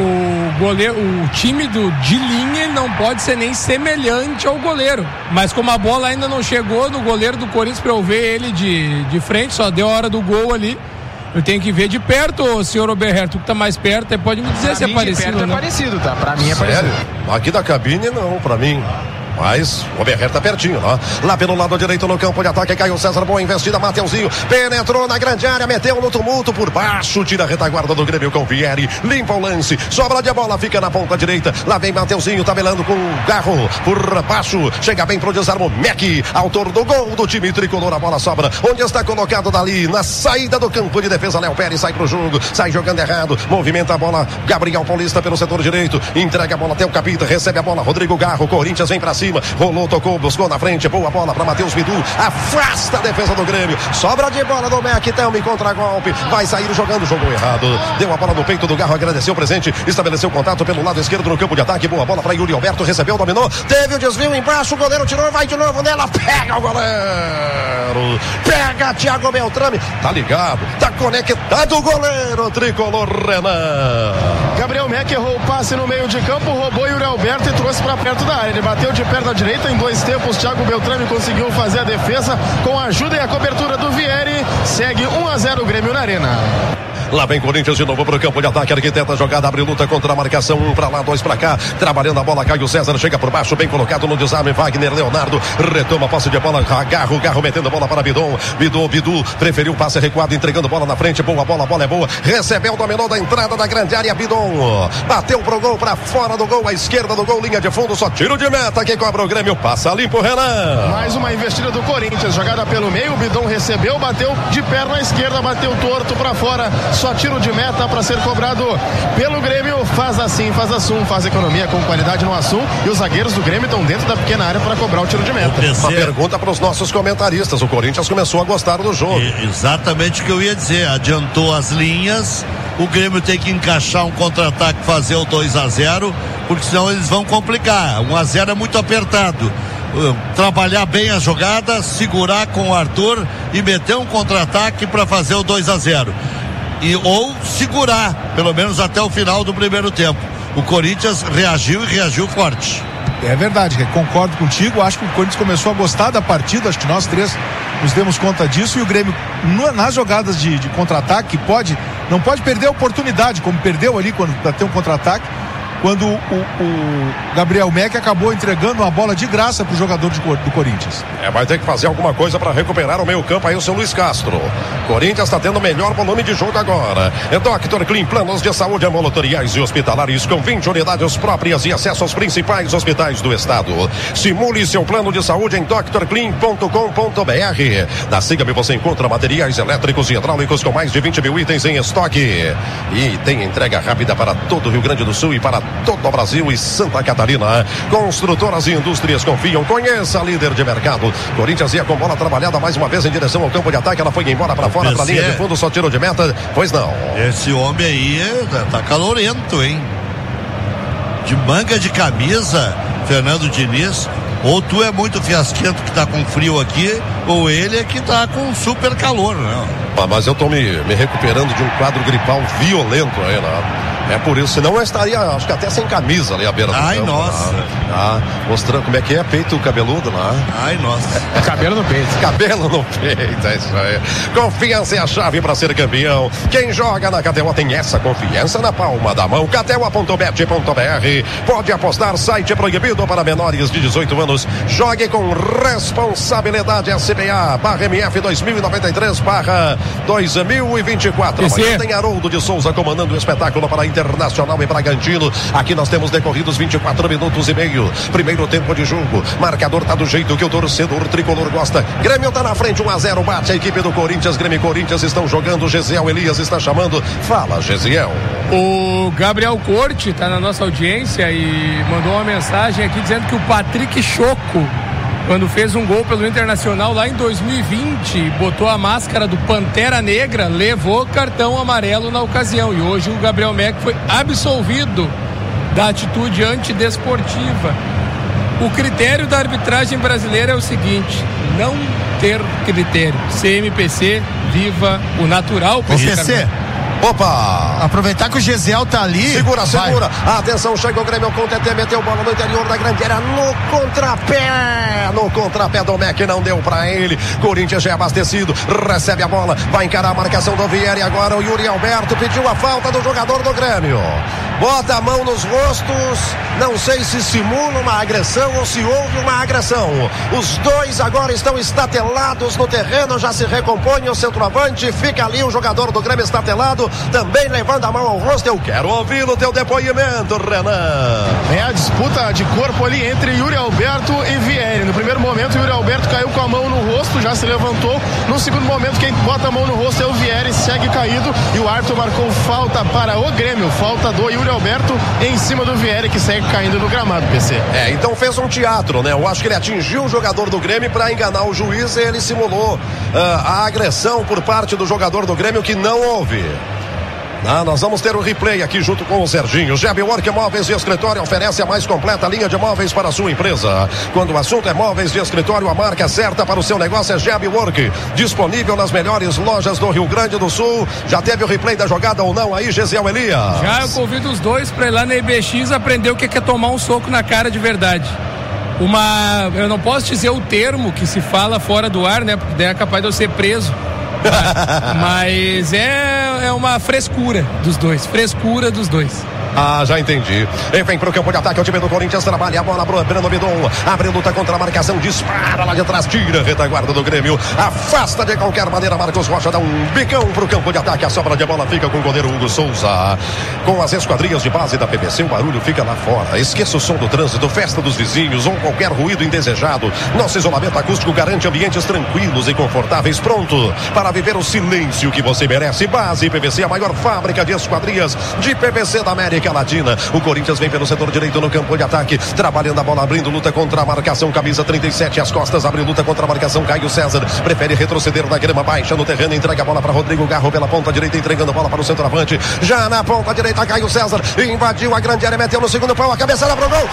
o time de linha não pode ser nem semelhante ao goleiro. Mas como a bola ainda não chegou no goleiro do Corinthians pra eu ver ele de frente, só deu a hora do gol ali. Eu tenho que ver de perto, o senhor Oberherto, que tá mais perto, pode me dizer pra se é parecido ou não. É parecido, tá? Pra mim é sério? parecido. Aqui da cabine não, pra mim. Mas o Oberherto tá pertinho, ó. Lá pelo lado direito no campo de ataque, Caio César, boa investida, Mateuzinho, penetrou na grande área, meteu no tumulto por baixo, tira a retaguarda do Grêmio com Vieri, limpa o lance, sobra de bola, fica na ponta direita, lá vem Mateuzinho, tabelando com o Garro, por baixo, chega bem pro desarmo, Mac, autor do gol do time tricolor, a bola sobra, onde está colocado dali, na saída do campo de defesa, Léo Pérez sai pro jogo, sai jogando errado, movimenta a bola, Gabriel Paulista pelo setor direito, entrega a bola até o Capita, recebe a bola, Rodrigo Garro, Corinthians vem pra cima, rolou, tocou, buscou na frente, boa bola para Matheus Bidu, afasta a defesa do Grêmio, sobra de bola do Mac, Thelme contra-golpe, vai sair jogando, jogou errado, deu a bola no peito do Garro, agradeceu o presente, estabeleceu contato pelo lado esquerdo no campo de ataque, boa bola para Yuri Alberto, recebeu, dominou, teve o desvio embaixo, o goleiro tirou, vai de novo nela, pega o goleiro, pega Thiago Beltrame, tá ligado, tá conectado o goleiro, tricolor Renan. Gabriel Mac errou o passe no meio de campo, roubou Yuri Alberto e trouxe para perto da área, ele bateu de perna direita em 2 tempos, Thiago Beltrame conseguiu fazer a defesa com a ajuda e a cobertura do Vieri, segue 1-0 o Grêmio na Arena. Lá vem Corinthians de novo pro campo de ataque, arquiteta a jogada, abre luta contra a marcação, 1 pra lá, 2 pra cá, trabalhando a bola, Caio César chega por baixo, bem colocado no desarme, Wagner Leonardo, retoma a posse de bola, Garro metendo a bola para Bidu, preferiu o passe recuado, entregando bola na frente, boa bola, a bola é boa, recebeu, dominou da entrada da grande área, Bidon, bateu pro gol, pra fora do gol, à esquerda do gol, linha de fundo, só tiro de meta, quem cobra o Grêmio, passa limpo, Renan. Mais uma investida do Corinthians, jogada pelo meio, o Bidon recebeu, bateu de perna esquerda, bateu torto pra fora, só tiro de meta para ser cobrado pelo Grêmio. Faz assim, faz Assum, faz economia com qualidade no Assum. E os zagueiros do Grêmio estão dentro da pequena área para cobrar o tiro de meta. Uma pergunta para os nossos comentaristas. O Corinthians começou a gostar do jogo. Exatamente o que eu ia dizer. Adiantou as linhas. O Grêmio tem que encaixar um contra-ataque, fazer o 2-0, porque senão eles vão complicar. 1-0 é muito apertado. Trabalhar bem a jogada, segurar com o Arthur e meter um contra-ataque para fazer o 2-0. Ou segurar, pelo menos até o final do primeiro tempo. O Corinthians reagiu e reagiu forte. É verdade, concordo contigo. Acho que o Corinthians começou a gostar da partida. Acho que nós três nos demos conta disso. E o Grêmio, nas jogadas de contra-ataque, não pode perder a oportunidade, como perdeu ali para ter um contra-ataque, quando o Gabriel Meck acabou entregando uma bola de graça para o jogador do Corinthians. Vai ter que fazer alguma coisa para recuperar o meio campo aí o seu Luiz Castro. Corinthians está tendo melhor volume de jogo agora. Dr. Clean, planos de saúde ambulatoriais e hospitalares com 20 unidades próprias e acesso aos principais hospitais do estado. Simule seu plano de saúde em drclean.com.br. Na Siga-me você encontra materiais elétricos e hidráulicos com mais de 20 mil itens em estoque. E tem entrega rápida para todo o Rio Grande do Sul e para todo o Brasil e Santa Catarina. Construtoras e indústrias confiam. Conheça a líder de mercado. Corinthians ia com bola trabalhada mais uma vez em direção ao campo de ataque. Ela foi embora para fora, para a linha de fundo, só tiro de meta. Pois não. Esse homem aí tá calorento, hein? De manga de camisa, Fernando Diniz. Ou tu é muito fiasquento que tá com frio aqui, ou ele é que tá com super calor, né? Mas eu tô me recuperando de um quadro gripal violento aí, né? É por isso, senão eu estaria, acho que até sem camisa ali à beira do campo. Ai, nossa. Mostrando como é que é, peito cabeludo lá. Ai, nossa. Cabelo no peito. Cabelo no peito, é isso aí. Confiança é a chave para ser campeão. Quem joga na KTO tem essa confiança na palma da mão. KTO.bet.br. Pode apostar, site proibido para menores de 18 anos. Jogue com responsabilidade. SBA/MF 2093/2024. Amanhã tem Haroldo de Souza comandando o espetáculo para Internacional e Bragantino. Aqui nós temos decorridos 24 minutos e meio. Primeiro tempo de jogo. Marcador tá do jeito que o torcedor tricolor gosta. Grêmio tá na frente, 1-0. Bate a equipe do Corinthians. Grêmio e Corinthians estão jogando. Gesiel Elias está chamando. Fala, Gesiel. O Gabriel Corte tá na nossa audiência e mandou uma mensagem aqui dizendo que o Patrick Choco, quando fez um gol pelo Internacional lá em 2020, botou a máscara do Pantera Negra, levou cartão amarelo na ocasião. E hoje o Gabriel Meck foi absolvido da atitude antidesportiva. O critério da arbitragem brasileira é o seguinte: não ter critério. CMPC, viva o natural. PC. Opa! Aproveitar que o Gesiel tá ali. Segura. Atenção, chega o Grêmio com o TT, meteu bola no interior da grande área, no contrapé do Meck, não deu pra ele. Corinthians já é abastecido, recebe a bola, vai encarar a marcação do Vieri. Agora o Yuri Alberto pediu a falta do jogador do Grêmio. Bota a mão nos rostos, não sei se simula uma agressão ou se houve uma agressão. Os dois agora estão estatelados no terreno, já se recompõe o centroavante, fica ali o jogador do Grêmio estatelado, também levando a mão ao rosto. Eu quero ouvir o teu depoimento, Renan. É a disputa de corpo ali entre Yuri Alberto e Vieri. No primeiro momento, Yuri Alberto caiu com a mão no rosto, já se levantou. No segundo momento, quem bota a mão no rosto é o Vieri, segue caído. E o árbitro marcou falta para o Grêmio. Falta do Yuri Alberto em cima do Vieri, que segue caindo no gramado, PC. Então fez um teatro, né? Eu acho que ele atingiu o jogador do Grêmio para enganar o juiz e ele simulou a agressão por parte do jogador do Grêmio, que não houve. Nós vamos ter o replay aqui junto com o Serginho. GB Work Móveis de Escritório oferece a mais completa linha de móveis para a sua empresa. Quando o assunto é móveis de escritório, a marca certa para o seu negócio é GB Work. Disponível nas melhores lojas do Rio Grande do Sul. Já teve o replay da jogada ou não aí, Gesiel Elias? Já, eu convido os dois para ir lá na IBX aprender o que é tomar um soco na cara de verdade. Eu não posso dizer o termo que se fala fora do ar, né? Porque daí é capaz de eu ser preso. Mas é uma frescura dos dois. Já entendi. E vem pro campo de ataque, o time do Corinthians trabalha a bola pro Breno Bidon. Abre luta contra a marcação, dispara lá de trás, tira a retaguarda do Grêmio. Afasta de qualquer maneira, Marcos Rocha dá um bicão pro campo de ataque. A sobra de bola fica com o goleiro Hugo Souza. Com as esquadrias de base da PVC, o barulho fica lá fora. Esqueça o som do trânsito, festa dos vizinhos ou qualquer ruído indesejado. Nosso isolamento acústico garante ambientes tranquilos e confortáveis, pronto para viver o silêncio que você merece. Base PVC, a maior fábrica de esquadrias de PVC da América Latina. O Corinthians vem pelo setor direito no campo de ataque, trabalhando a bola, abrindo luta contra a marcação, camisa 37 às costas, abre luta contra a marcação. Caio César prefere retroceder na grama baixa no terreno, entrega a bola para Rodrigo Garro pela ponta direita, entregando a bola para o centroavante. Já na ponta direita, Caio César invadiu a grande área, meteu no segundo pau, a cabeçada pro gol.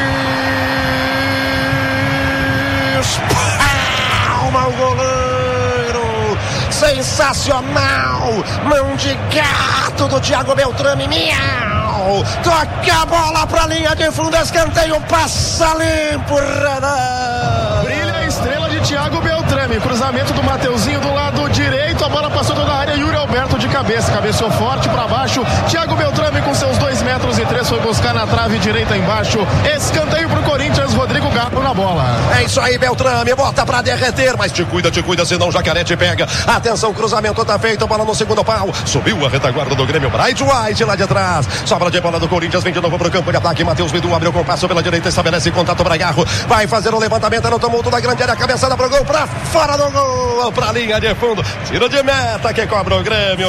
Espalma o goleiro. Sensacional. Mão de gato do Thiago Beltrame. Miau. Toca a bola pra linha de fundo. Escanteio. Passa limpo. Brilha a estrela de Thiago Beltrame. Cruzamento do Mateuzinho do lado direito. A bola passou toda a área. Yuri Alberto de cabeça. Cabeceou forte pra baixo. Thiago Beltrame com seus 2,3 metros foi buscar na trave direita embaixo. Escanteio pro Corinthians. Rodrigo Garro na bola. É isso aí, Beltrame. Bota pra derreter. Mas te cuida, senão o Jacaré te pega. Atenção, cruzamento tá feito. Bola no segundo pau. Subiu a retaguarda do Grêmio. Bright White lá de trás. Sobra de bola do Corinthians. Vem de novo pro campo de ataque. Matheus Bidu abriu o compasso pela direita. Estabelece contato pra Garro. Vai fazer o levantamento no tumulto da grande área. Cabeçada pro gol. Pra fora do gol. Pra linha de fundo. Tiro de meta que cobra o Grêmio.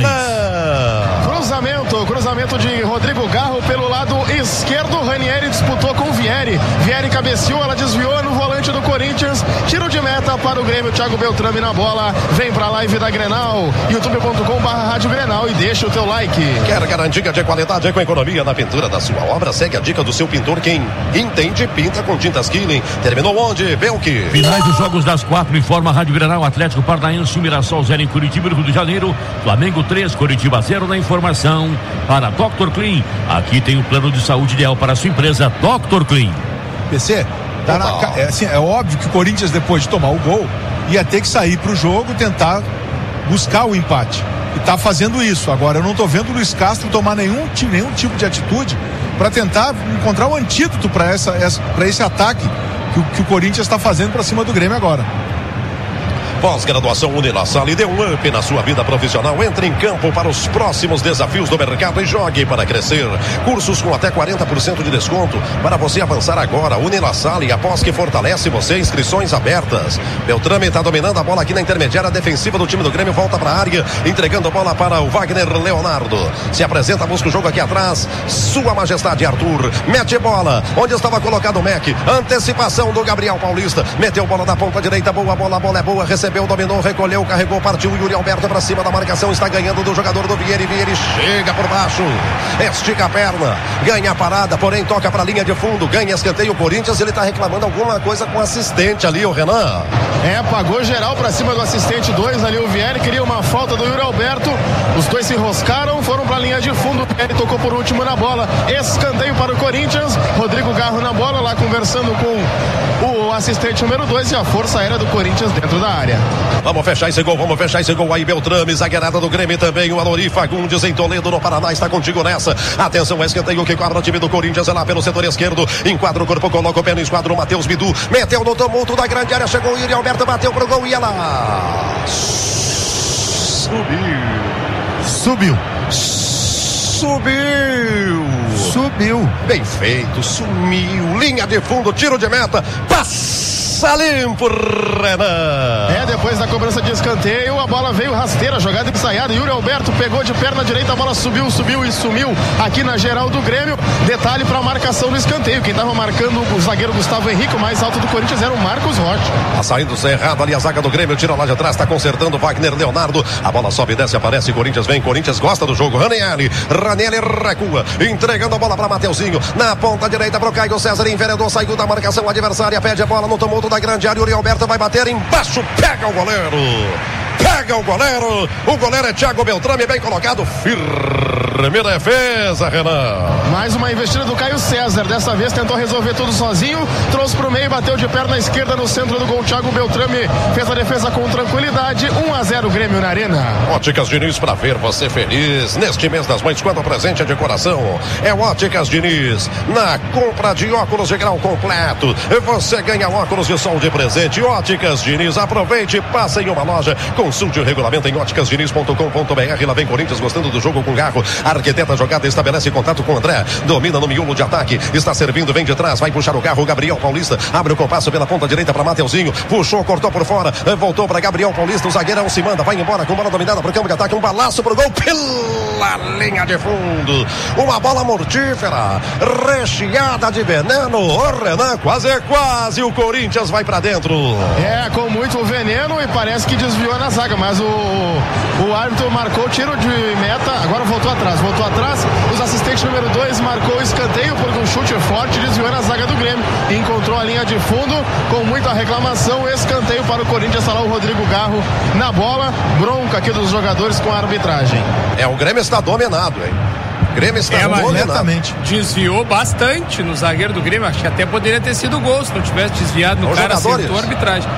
Cruzamento de Rodrigo Garro pelo lado esquerdo. Ranieri disputou com Vieri. Vieri cabeceou, ela desviou no volante do Corinthians. Tiro de meta para o Grêmio. Thiago Beltrame na bola. Vem pra live da Grenal. youtube.com/Rádio Grenal e deixa o teu like. Quer garantia de qualidade com economia na pintura da sua obra? Segue a dica do seu pintor. Quem entende, pinta com tintas Killing. Terminou onde? Belk. Finais dos jogos das 4, informa a Rádio Grenal. Atlético Paranaense, Mirassol 0 em Curitiba, Rio de Janeiro. Flamengo 3, Curitiba 0 na informação para Dr. Clean. Aqui tem o plano de saúde ideal para a sua empresa, Dr. Clean. PC, é óbvio que o Corinthians, depois de tomar o gol, ia ter que sair pro jogo, tentar buscar o empate. E tá fazendo isso. Agora, eu não tô vendo o Luiz Castro tomar nenhum tipo de atitude para tentar encontrar um antídoto para esse ataque que o Corinthians está fazendo para cima do Grêmio agora. Pós-graduação Unilassal, dê um up na sua vida profissional. Entre em campo para os próximos desafios do mercado e jogue para crescer. Cursos com até 40% de desconto para você avançar agora. Unilassal, e após que fortalece você, inscrições abertas. Beltrame está dominando a bola aqui na intermediária defensiva do time do Grêmio. Volta para a área, entregando a bola para o Wagner Leonardo. Se apresenta, busca o jogo aqui atrás. Sua Majestade Arthur. Mete bola. Onde estava colocado o Mac? Antecipação do Gabriel Paulista. Meteu bola na ponta direita. Boa bola, a bola é boa. Recebeu, dominou, recolheu, carregou, partiu. Yuri Alberto para cima da marcação, está ganhando do jogador do Vieri. Vieri chega por baixo, estica a perna, ganha a parada, porém toca para a linha de fundo, ganha escanteio. O Corinthians, ele está reclamando alguma coisa com o assistente ali, o Renan. Pagou geral para cima do assistente 2 ali, o Vieri queria uma falta do Yuri Alberto, os dois se enroscaram, foram para a linha de fundo. O Vieri tocou por último na bola, escanteio para o Corinthians. Rodrigo Garro na bola, lá conversando com o assistente número 2 e a força aérea do Corinthians dentro da área. Vamos fechar esse gol aí, Beltrame, zagueirada do Grêmio também, o Alori Fagundes em Toledo, no Paraná, está contigo nessa. Atenção, escanteio que cobra o time do Corinthians, é lá pelo setor esquerdo, enquadra o corpo, coloca o pé no esquadro, o Matheus Bidu, meteu no tumulto da grande área, chegou o Yuri Alberto, bateu pro gol e ela subiu, bem feito, sumiu, linha de fundo, tiro de meta, passa limpo, Renan. Depois da cobrança de escanteio, a bola veio rasteira, jogada ensaiada. Yuri Alberto pegou de perna direita, a bola subiu e sumiu aqui na geral do Grêmio. Detalhe para a marcação do escanteio. Quem estava marcando o zagueiro Gustavo Henrique, o mais alto do Corinthians, era o Marcos Rocha. Tá saindo errado ali a zaga do Grêmio, tira lá de atrás, tá consertando o Wagner Leonardo. A bola sobe e desce, aparece, Corinthians vem, Corinthians gosta do jogo. Ranieri recua, entregando a bola para Mateuzinho, na ponta direita pro Caio César, enveredou, saiu da marcação adversária, pede a bola no tumulto dentro da grande área, o Uriel Alberto vai bater embaixo, pega o goleiro, o goleiro é Thiago Beltrame, bem colocado, firme defesa, Renan. Mais uma investida do Caio César, dessa vez tentou resolver tudo sozinho, trouxe pro meio, bateu de perna esquerda no centro do gol. Thiago Beltrame fez a defesa com tranquilidade. 1-0 Grêmio na Arena. Óticas Diniz, pra ver você feliz neste mês das mães, quando o presente é de coração. É Óticas Diniz. Na compra de óculos de grau completo, você ganha óculos de sol de presente. Óticas Diniz, aproveite e passa em uma loja. Consulte o regulamento em óticasdiniz.com.br. Lá vem Corinthians gostando do jogo com Garro. Arquiteta a jogada, estabelece contato com o André. Domina no miolo de ataque. Está servindo, vem de trás, vai puxar o Garro. Gabriel Paulista abre o compasso pela ponta direita para Mateuzinho. Puxou, cortou por fora. Voltou para Gabriel Paulista. O zagueirão se manda, vai embora com bola dominada para o campo de ataque. Um balaço pro gol pela linha de fundo. Uma bola mortífera, recheada de veneno. O Renan, quase o Corinthians vai para dentro. É, com muito veneno e parece que desviou na zaga, mas o árbitro marcou tiro de meta, agora voltou atrás. Os assistentes número 2 marcou o escanteio porque um chute forte desviou na zaga do Grêmio e encontrou a linha de fundo com muita reclamação. Escanteio para o Corinthians, está lá o Rodrigo Garro na bola. Bronca aqui dos jogadores com a arbitragem. O Grêmio está dominado, hein? O Grêmio está completamente. Desviou bastante no zagueiro do Grêmio. Acho que até poderia ter sido gol se não tivesse desviado no cara. Acertou a arbitragem.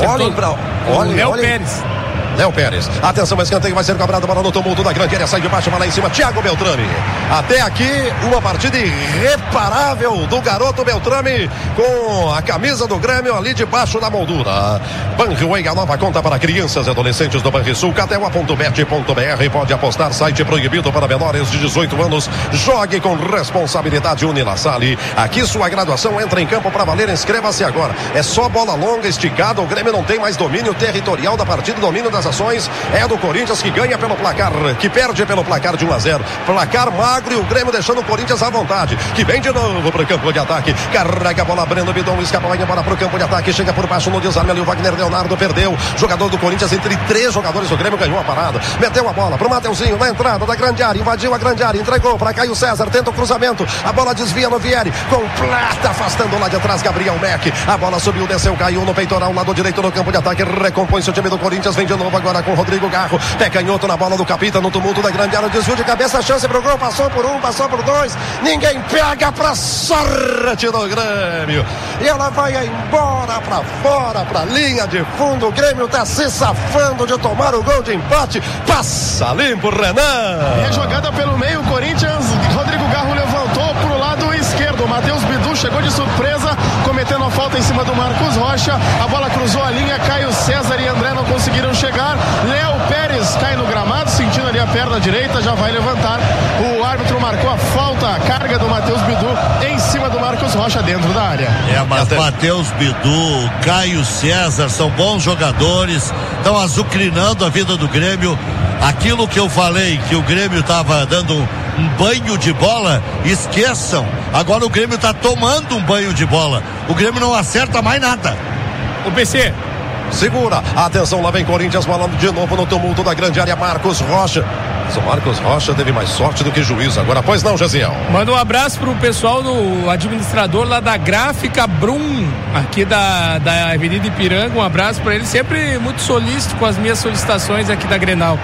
Olhem Léo Pérez. Léo Pérez, atenção, o escanteio vai ser cobrado, bola no tumulto da grande área, sai de baixo, vai lá em cima, Thiago Beltrame. Até aqui, uma partida irreparável do garoto Beltrame, com a camisa do Grêmio ali debaixo da moldura. Banriway, a nova conta para crianças e adolescentes do Banrisul, KTO.bet.br, pode apostar, site proibido para menores de 18 anos, jogue com responsabilidade. Unilassale, aqui sua graduação entra em campo para valer, inscreva-se agora. É só bola longa, esticada, o Grêmio não tem mais domínio territorial da partida, domínio das ações é do Corinthians, que ganha pelo placar, que perde pelo placar de 1-0. Placar magro e o Grêmio deixando o Corinthians à vontade, que vem de novo pro campo de ataque, carrega a bola, Breno Bidon escapa, vai embora pro campo de ataque, chega por baixo no desarme ali, o Wagner Leonardo perdeu, jogador do Corinthians entre 3 jogadores do Grêmio, ganhou a parada, meteu a bola pro Mateuzinho na entrada da grande área, invadiu a grande área, entregou para Caio César, tenta o cruzamento, a bola desvia no Vieri, completa, afastando lá de atrás Gabriel Meck, a bola subiu, desceu, caiu no peitoral, lado direito no campo de ataque, recompõe-se o time do Corinthians, vem de novo agora com Rodrigo Garro, pé canhoto na bola do Capita, no tumulto da grande área, desvio de cabeça, chance pro gol, passou por 1, passou por 2, ninguém pega pra sorte do Grêmio, e ela vai embora pra fora, pra linha de fundo, o Grêmio tá se safando de tomar o gol de empate, passa limpo, Renan. É jogada pelo meio, o Corinthians, Rodrigo Garro levantou pro lado esquerdo, Matheus Bidu chegou de surpresa, cometendo a falta em cima do Marcos Rocha, a bola cruzou a linha, Caio César e André não conseguiram chegar, Léo Pérez cai no gramado, sentindo ali a perna direita, já vai levantar, o árbitro marcou a falta, a carga do Matheus Bidu em cima do Marcos Rocha dentro da área. Mas Matheus Bidu, Caio César são bons jogadores, estão azucrinando a vida do Grêmio. Aquilo que eu falei, que o Grêmio estava dando um banho de bola, esqueçam, agora o Grêmio está tomando um banho de bola, o Grêmio não acerta mais nada. O PC segura, atenção, lá vem Corinthians falando de novo no tumulto da grande área, Marcos Rocha. O Marcos Rocha teve mais sorte do que juízo agora, pois não, Jaziel? Manda um abraço pro pessoal do administrador lá da Gráfica Brum, aqui da Avenida Ipiranga, um abraço para ele, sempre muito solícito com as minhas solicitações aqui da Grenal.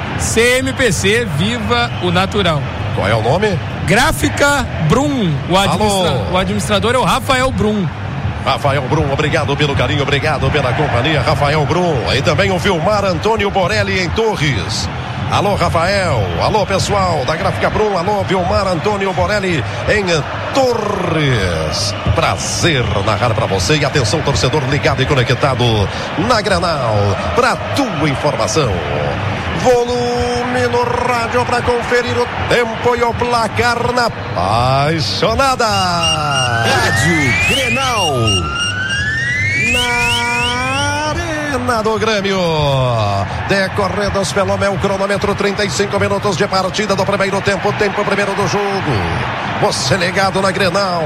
CMPC, viva o natural. Qual é o nome? Gráfica Brum, o administrador é o Rafael Brum. Rafael Brum, obrigado pelo carinho, obrigado pela companhia, Rafael Brum. E também o Vilmar Antônio Borelli em Torres. Alô, Rafael, alô, pessoal da Gráfica Brum, alô, Vilmar Antônio Borelli em Torres. Prazer narrar pra você, e atenção, torcedor ligado e conectado na Grenal, pra tua informação. Volume no rádio para conferir o tempo e o placar na apaixonada Rádio Grenal. Na Arena do Grêmio, decorridos pelo meu cronômetro, 35 minutos de partida do primeiro tempo primeiro do jogo. Você ligado na Grenal,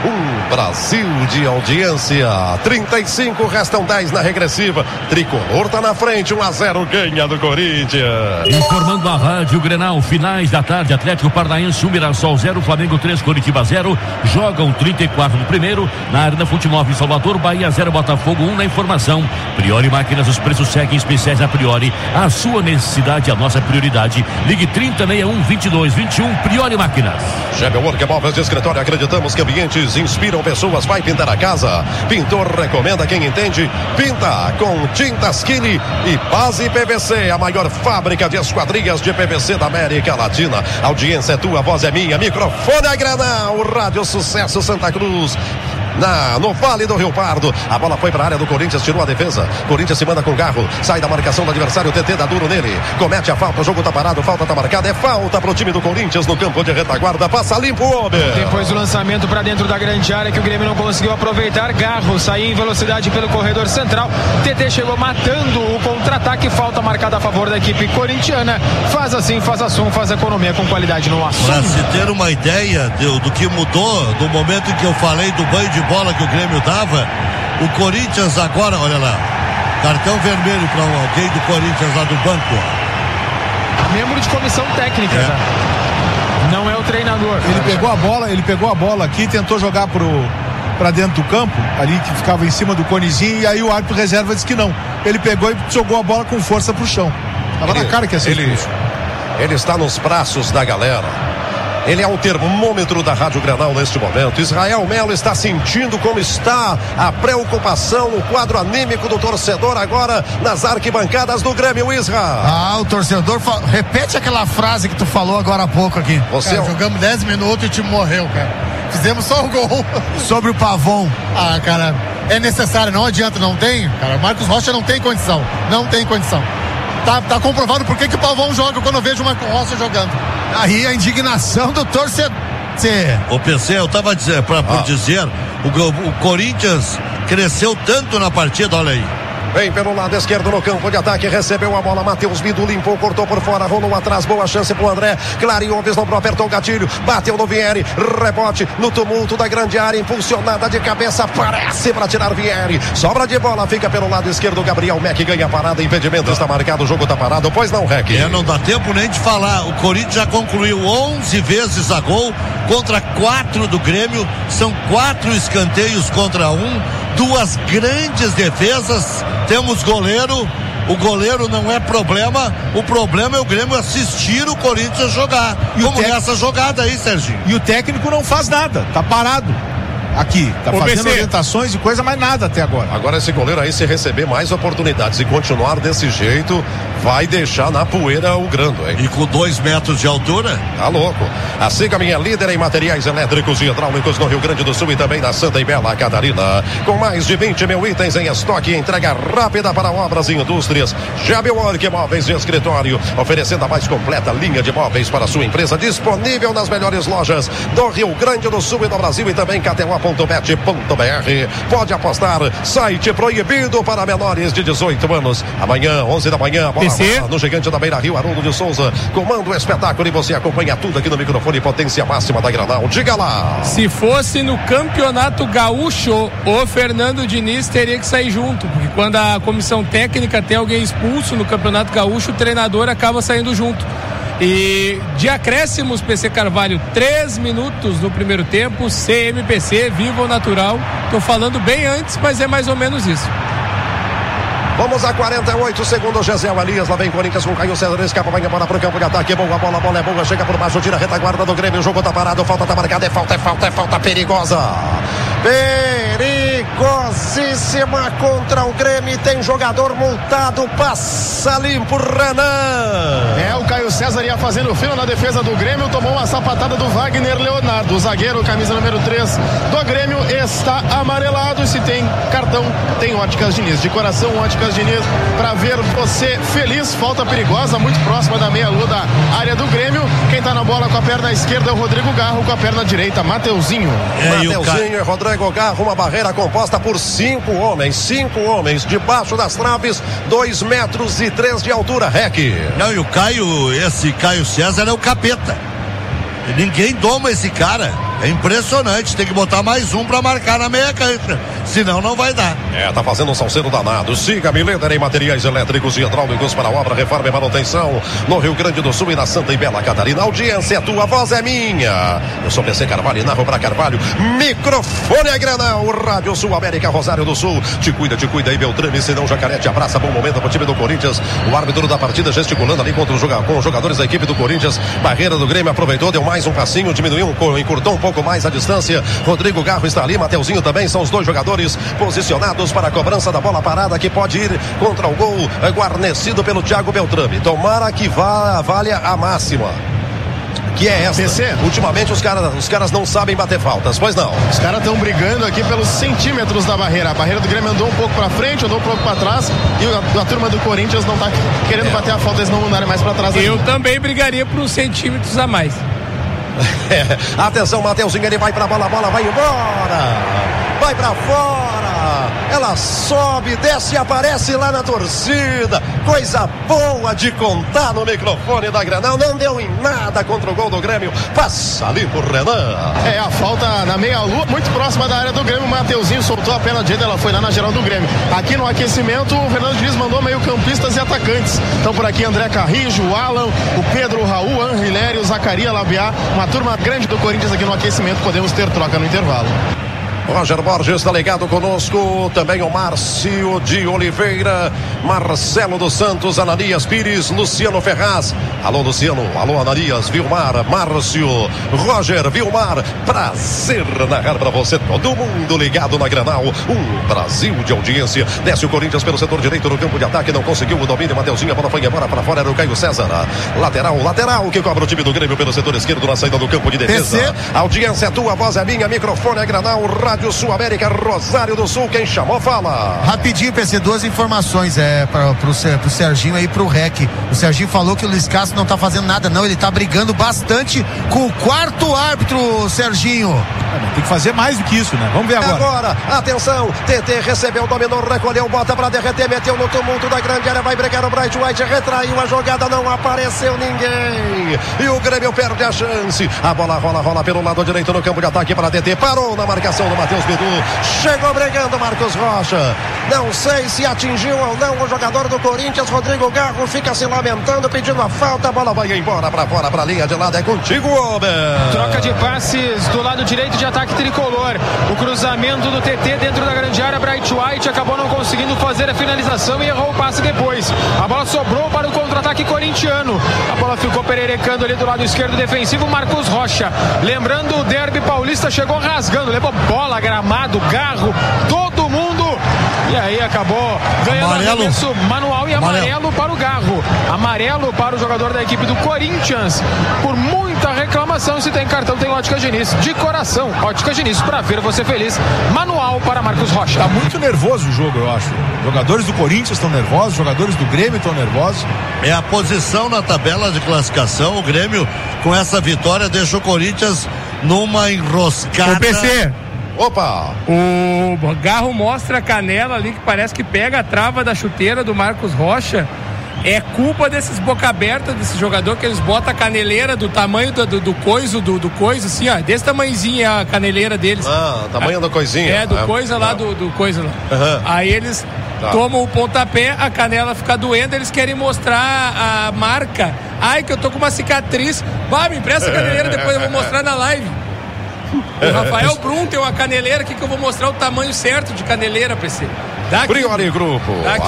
Brasil de audiência, 35, restam 10 na regressiva. Tricolor tá na frente, 1-0, ganha do Corinthians. Informando a Rádio Grenal, finais da tarde, Atlético Paranaense 1, Mirassol 0, Flamengo 3, Coritiba 0, jogam 34 do primeiro, na Arena Futebol em Salvador, Bahia 0, Botafogo 1. Na informação, Priori Máquinas, os preços seguem especiais a Priori, a sua necessidade, a nossa prioridade. Ligue 3061-2221, Priori Máquinas. Work Móveis de escritório, acreditamos que ambientes inspiram pessoas. Vai pintar a casa? Pintor recomenda quem entende. Pinta com tintas Kili e base PVC, a maior fábrica de esquadrias de PVC da América Latina. Audiência é tua, voz é minha, microfone é Grenal, Rádio Sucesso Santa Cruz. No Vale do Rio Pardo, a bola foi para a área do Corinthians, tirou a defesa. Corinthians se manda com Garro, sai da marcação do adversário, o TT dá duro nele, comete a falta, o jogo tá parado, falta tá marcada, é falta pro time do Corinthians no campo de retaguarda, passa limpo o Ober. Depois do lançamento para dentro da grande área que o Grêmio não conseguiu aproveitar, Garro saiu em velocidade pelo corredor central, TT chegou matando o contra-ataque, falta marcada a favor da equipe corintiana. Faz assim, faz assunto, faz economia com qualidade no assunto. Para se ter uma ideia do que mudou do momento em que eu falei do banho de bola que o Grêmio dava, o Corinthians agora, olha lá, cartão vermelho para alguém do Corinthians lá do banco. Membro de comissão técnica, já. Não é o treinador. Ele pegou a bola aqui, tentou jogar para dentro do campo, ali que ficava em cima do conezinho, e aí o árbitro reserva disse que não. Ele pegou e jogou a bola com força pro chão. Tava na cara que ia ser expulso. Ele está nos braços da galera. Ele é o termômetro da Rádio Grenal neste momento. Israel Melo está sentindo como está a preocupação, o quadro anímico do torcedor agora nas arquibancadas do Grêmio, Isra. O torcedor repete aquela frase que tu falou agora há pouco aqui. Cara, jogamos 10 minutos e o time morreu, cara. Fizemos só um gol. Sobre o Pavon. Cara, é necessário, não adianta, não tem. Cara, Marcos Rocha não tem condição. Não tem condição. Tá comprovado por que o Pavon joga quando eu vejo o Marcos Rocha jogando. Aí a indignação do torcedor. O PC, eu tava dizendo, por dizer, o Corinthians cresceu tanto na partida, olha aí. Vem pelo lado esquerdo no campo de ataque, recebeu a bola, Matheus Bidu limpou, cortou por fora, rolou atrás, boa chance pro André, clareou, vislumbrou, apertou o gatilho, bateu no Vieri, rebote no tumulto da grande área, impulsionada de cabeça, parece para tirar Vieri, sobra de bola, fica pelo lado esquerdo, Gabriel Mack ganha a parada, impedimento está marcado, o jogo tá parado, pois não, Rec? Não dá tempo nem de falar, o Corinthians já concluiu 11 vezes a gol, contra 4 do Grêmio, são 4 escanteios contra 1, 2 grandes defesas, temos goleiro, o goleiro não é problema, o problema é o Grêmio assistir o Corinthians jogar, como nessa jogada aí, Serginho. E o técnico não faz nada, tá parado aqui, tá fazendo orientações e coisa, mas nada até agora. Agora esse goleiro aí, se receber mais oportunidades e continuar desse jeito, vai deixar na poeira o Grando, hein? E com 2 metros de altura? Tá louco. A Siga Minha líder em materiais elétricos e hidráulicos no Rio Grande do Sul e também na Santa e Bela Catarina. Com mais de 20 mil itens em estoque e entrega rápida para obras e indústrias. Work Móveis de escritório, oferecendo a mais completa linha de móveis para a sua empresa, disponível nas melhores lojas do Rio Grande do Sul e do Brasil e também KTO.bet.br. Pode apostar, site proibido para menores de 18 anos. Amanhã, 11 da manhã, bola no Gigante da Beira Rio, Haroldo de Souza comanda o espetáculo e você acompanha tudo aqui no microfone Potência Máxima da Grenal. Diga lá. Se fosse no Campeonato Gaúcho, o Fernando Diniz teria que sair junto, porque quando a comissão técnica tem alguém expulso no Campeonato Gaúcho, o treinador acaba saindo junto. E de acréscimos, PC Carvalho, 3 minutos no primeiro tempo, CMPC, vivo ou natural. Tô falando bem antes, mas é mais ou menos isso. Vamos a 48 segundos, Gesiel Elias, lá vem Corinthians com Caio César, escapa, vai a bola pro campo de ataque, boa bola, a bola é boa, chega por baixo, tira a retaguarda do Grêmio, o jogo tá parado, falta tá marcada, é falta perigosa. Perigosíssima contra o Grêmio, tem jogador multado, passa limpo, Renan. O Caio César ia fazendo fila na defesa do Grêmio, tomou uma sapatada do Wagner Leonardo, o zagueiro, camisa número 3 do Grêmio, está amarelado, e se tem cartão, tem Óticas Diniz, de coração, Óticas Diniz, para ver você feliz, falta perigosa, muito próxima da meia-lua da área do Grêmio, quem tá na bola com a perna esquerda é o Rodrigo Garro, com a perna direita, Mateuzinho. Mateuzinho e Rodrigo Garro, uma barreira composta por 5 homens, debaixo das traves, 2,3 metros de altura, Rec. Não, e esse Caio César é o capeta. Ninguém doma esse cara. É impressionante, tem que botar mais um pra marcar na meia cancha, senão não vai dar. Tá fazendo um salseiro danado. Siga Mileder em materiais elétricos e hidráulicos para obra, reforma e manutenção no Rio Grande do Sul e na Santa e Bela Catarina. Audiência é tua, voz é minha. Eu sou PC Carvalho e narro pra Carvalho. Microfone é Grenal, Rádio Sul América, Rosário do Sul. Te cuida aí, Beltrame, senão Jacaré te abraça. Bom momento pro time do Corinthians. O árbitro da partida gesticulando ali com os jogadores da equipe do Corinthians. Barreira do Grêmio aproveitou, deu mais um passinho, diminuiu, encurtou um pouco mais a distância. Rodrigo Garro está ali, Mateuzinho também, são os dois jogadores posicionados para a cobrança da bola parada que pode ir contra o gol, guarnecido pelo Thiago Beltrame. Tomara que valha a máxima, que é essa. PC. Ultimamente os caras não sabem bater faltas, pois não. Os caras estão brigando aqui pelos centímetros da barreira. A barreira do Grêmio andou um pouco pra frente, andou um pouco pra trás, e a turma do Corinthians não tá querendo bater a falta, eles não mandarem mais pra trás. Eu também brigaria por uns centímetros a mais. Atenção, Mateuzinho, ele vai pra bola, a bola vai embora, vai pra fora, ela sobe, desce e aparece lá na torcida. Coisa boa de contar no microfone da Grenal. Não deu em nada contra o gol do Grêmio. Passa ali por Renan. A falta na meia-lua, muito próxima da área do Grêmio. O Mateuzinho soltou a perna direita, ela foi lá na geral do Grêmio. Aqui no aquecimento, o Fernando Diniz mandou meio campistas e atacantes. Então por aqui André Carrijo, o Alan, o Pedro, o Raul, o Anrilério, o Zacaria Labiá. Uma turma grande do Corinthians aqui no aquecimento. Podemos ter troca no intervalo. Roger Borges está ligado conosco, também o Márcio de Oliveira, Marcelo dos Santos, Ananias Pires, Luciano Ferraz. Alô Luciano, alô Ananias, Vilmar, Márcio, Roger, Vilmar, prazer narrar para você, todo mundo ligado na Grenal, um Brasil de audiência. Desce o Corinthians pelo setor direito no campo de ataque, não conseguiu o domínio, Mateuzinho, a bola foi embora para fora, era o Caio César, lateral que cobra o time do Grêmio pelo setor esquerdo na saída do campo de defesa. PC. Audiência é tua, voz é minha, microfone é Grenal, Rádio Sul América, Rosário do Sul, quem chamou fala. Rapidinho, PC, duas informações pro Serginho aí, pro REC. O Serginho falou que o Luiz Castro não tá fazendo nada, não, ele tá brigando bastante com o quarto árbitro, Serginho. Tem que fazer mais do que isso, né? Vamos ver agora. Atenção, TT recebeu, dominou, recolheu, bota pra derreter, meteu no tumulto da grande área, vai brigar o Bright White, retraiu a jogada, não apareceu ninguém. E o Grêmio perde a chance. A bola rola pelo lado direito no campo de ataque para TT, parou na marcação do Matheus Bidu, chegou brigando Marcos Rocha. Não sei se atingiu ou não o jogador do Corinthians, Rodrigo Garro fica se lamentando, pedindo a falta, a bola vai embora pra fora, pra linha de lado, é contigo, Ober. Troca de passes do lado direito de ataque tricolor. O cruzamento do TT dentro da grande área, Bright White acabou não conseguindo fazer a finalização e errou o passe depois. A bola sobrou para o contra-ataque corintiano. A bola ficou pererecando ali do lado esquerdo defensivo, Marcos Rocha. Lembrando, o derby paulista chegou rasgando, levou bola, gramado, Garro, todo mundo. E aí acabou ganhando arremesso manual e amarelo para o Garro. Amarelo para o jogador da equipe do Corinthians. Por muita reclamação, se tem cartão, tem Ótica Diniz. De coração, Ótica Diniz, para ver você feliz. Manual para Marcos Rocha. Tá muito nervoso o jogo, eu acho. Jogadores do Corinthians estão nervosos, jogadores do Grêmio estão nervosos. É a posição na tabela de classificação. O Grêmio, com essa vitória, deixa o Corinthians numa enroscada. O PC. Opa! O Garro mostra a canela ali que parece que pega a trava da chuteira do Marcos Rocha. É culpa desses boca aberta, desse jogador, que eles botam a caneleira do tamanho do coiso, assim, ó. Desse tamanhozinho é a caneleira deles. Tamanho da coisinha. Do coisa lá, do coisa lá. Uhum. Aí eles tomam o pontapé, a canela fica doendo, eles querem mostrar a marca. Ai, que eu tô com uma cicatriz. Vai, me empresta a caneleira, depois eu vou mostrar na live. O Rafael Brum tem uma caneleira aqui que eu vou mostrar o tamanho certo de caneleira, PC. Priori Grupo.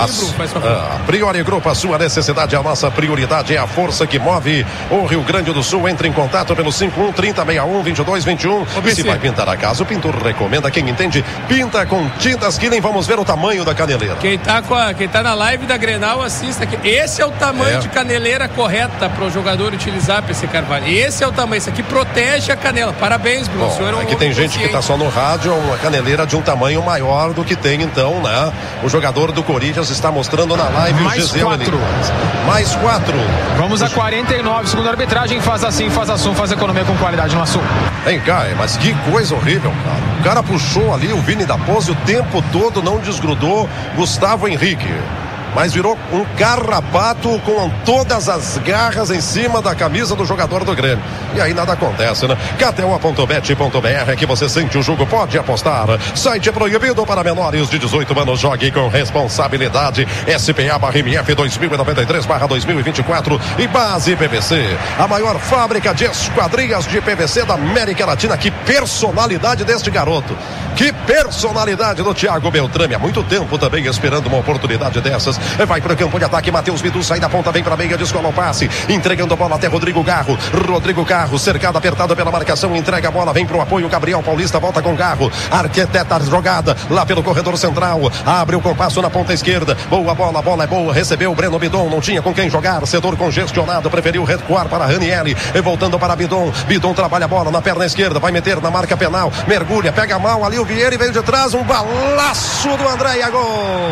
Priori Grupo, a sua necessidade é a nossa prioridade, é a força que move o Rio Grande do Sul. Entre em contato pelo 51-3061-2221. E se vai pintar a casa, o pintor recomenda, quem entende, pinta com tintas Killing. Vamos ver o tamanho da caneleira. Quem tá na live da Grenal, assista aqui. Esse é o tamanho de caneleira correta para o jogador utilizar, PC Carvalho. Esse é o tamanho, isso aqui protege a canela. Parabéns, Bruno. O senhor é um aqui tem gente que tá só no rádio, uma caneleira de um tamanho maior do que tem, então, né? O jogador do Corinthians está mostrando na live mais 4. Mais 4. Vamos a 49. Segundo a arbitragem, faz assim, faz assum, faz economia com qualidade no assum. Vem cá, mas que coisa horrível, cara. O cara puxou ali o Vini da Pose o tempo todo, não desgrudou Gustavo Henrique. mas virou um carrapato com todas as garras em cima da camisa do jogador do Grêmio. E aí nada acontece, né? KTO.bet.br é que você sente o jogo, pode apostar. Site proibido para menores de 18 anos. Jogue com responsabilidade. SPA/MF 2093/2024 e Base PVC, a maior fábrica de esquadrias de PVC da América Latina. Que personalidade deste garoto, que personalidade do Thiago Beltrame, há muito tempo também esperando uma oportunidade dessas. Vai para o campo de ataque, Matheus Bidu sai da ponta, vem para a meia, descola o passe, entregando a bola até Rodrigo Garro, cercado, apertado pela marcação, entrega a bola, vem para o apoio, Gabriel Paulista volta com Garro, arquiteta a jogada lá pelo corredor central, abre o compasso na ponta esquerda, boa bola, a bola é boa, recebeu o Breno Bidon, não tinha com quem jogar, setor congestionado, preferiu recuar para Ranieri, voltando para Bidon trabalha a bola na perna esquerda, vai meter na marca penal, mergulha, pega mal ali o Vieira e veio de trás, um balaço do Andréia, gol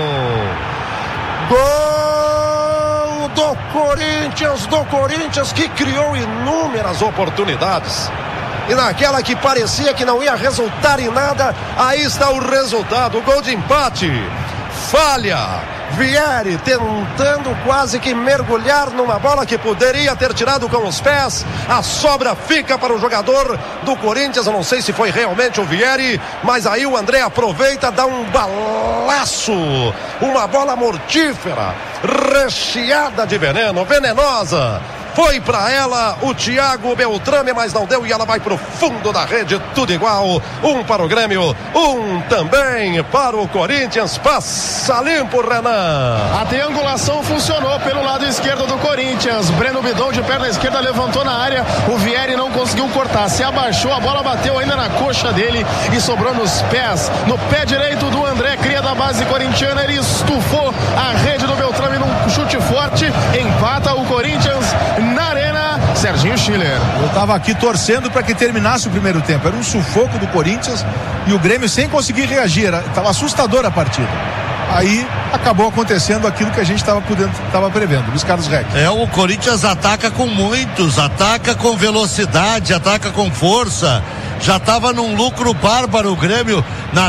do Corinthians, que criou inúmeras oportunidades. E naquela que parecia que não ia resultar em nada, aí está o resultado, o gol de empate. Falha, Vieri tentando quase que mergulhar numa bola que poderia ter tirado com os pés. A sobra fica para o jogador do Corinthians. Eu não sei se foi realmente o Vieri, mas aí o André aproveita, dá um balaço, uma bola mortífera, recheada de veneno, venenosa. Foi para ela o Thiago Beltrame, mas não deu e ela vai pro fundo da rede, tudo igual. Um para o Grêmio, um também para o Corinthians. Passa limpo, Renan. A triangulação funcionou pelo lado esquerdo do Corinthians. Breno Bidon de perna esquerda levantou na área. O Vieri não conseguiu cortar, se abaixou, a bola bateu ainda na coxa dele e sobrou nos pés. No pé direito do André, cria da base corintiana. Ele estufou a rede do Beltrame num chute forte. Empata o Corinthians na Arena, Serginho Schiller. Eu estava aqui torcendo para que terminasse o primeiro tempo. Era um sufoco do Corinthians e o Grêmio sem conseguir reagir. Estava assustadora a partida. Aí acabou acontecendo aquilo que a gente estava prevendo. Luiz Carlos Reck. O Corinthians ataca com muitos, ataca com velocidade, ataca com força. Já estava num lucro bárbaro o Grêmio. Na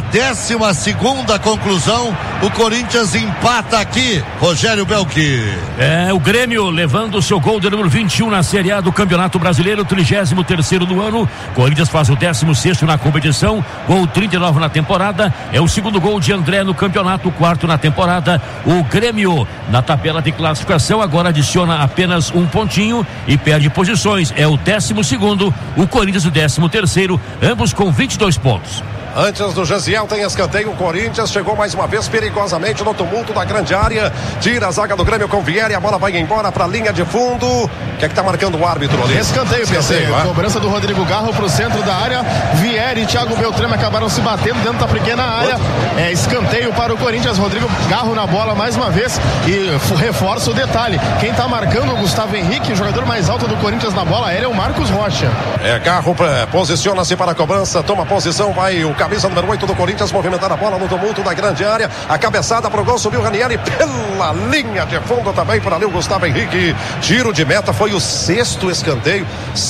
12ª conclusão, o Corinthians empata aqui. Rogério Belchi. O Grêmio levando o seu gol de número 21 na Série A do Campeonato Brasileiro, 33º do ano. Corinthians faz o 16º na competição, gol 39 na temporada. É o segundo gol de André no campeonato, o 4º na temporada. O Grêmio na tabela de classificação agora adiciona apenas um pontinho e perde posições. É o 12º, o Corinthians o 13º, ambos com 22 pontos. Antes do Jaziel tem escanteio, o Corinthians chegou mais uma vez perigosamente no tumulto da grande área, tira a zaga do Grêmio com o Vieri, a bola vai embora para a linha de fundo. O que é que tá marcando o árbitro ali? Escanteio, cobrança do Rodrigo Garro pro centro da área. Vieri e Thiago Beltrame acabaram se batendo dentro da pequena área. Escanteio para o Corinthians, Rodrigo Garro na bola mais uma vez e reforça o detalhe, quem tá marcando o Gustavo Henrique, o jogador mais alto do Corinthians na bola aérea, é o Marcos Rocha. Garro posiciona-se para a cobrança, toma posição, vai o camisa número 8 do Corinthians movimentar a bola no tumulto da grande área, a cabeçada pro gol, subiu Ranieri pela linha de fundo também por ali o Gustavo Henrique, tiro de meta, foi o 6º escanteio,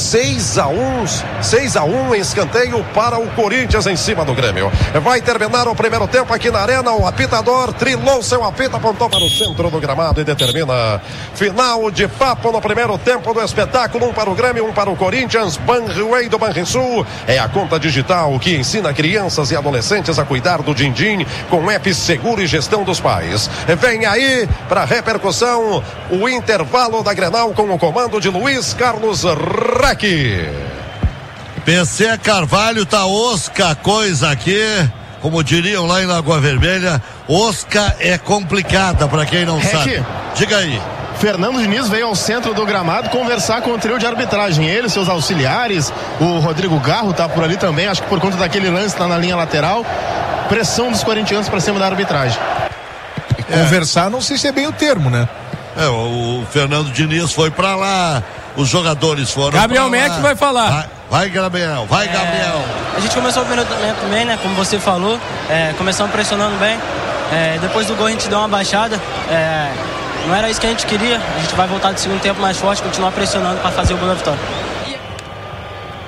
6-1 em escanteio para o Corinthians em cima do Grêmio. Vai terminar o primeiro tempo aqui na Arena, o apitador trilou seu apito, apontou para o centro do gramado e determina final de papo no primeiro tempo do espetáculo, um para o Grêmio, um para o Corinthians. Banriway do Banrisul é a conta digital que ensina crianças e adolescentes a cuidar do din-din com app seguro e gestão dos pais. Vem aí para repercussão o intervalo da Grenal com o comando de Luiz Carlos Reck. PC Carvalho tá osca coisa aqui, como diriam lá em Lagoa Vermelha, osca é complicada para quem não sabe. Diga aí. Fernando Diniz veio ao centro do gramado conversar com o trio de arbitragem. Ele, seus auxiliares, o Rodrigo Garro tá por ali também, acho que por conta daquele lance lá na linha lateral. Pressão dos corintianos para cima da arbitragem. Conversar, não sei se é bem o termo, né? O Fernando Diniz foi para lá, os jogadores foram. Gabriel Mack vai falar. Vai, Gabriel, Gabriel. A gente começou o primeiro tempo bem, né? Como você falou, começamos pressionando bem. Depois do gol a gente deu uma baixada. Não era isso que a gente queria. A gente vai voltar do segundo tempo mais forte, continuar pressionando para fazer o gol da vitória.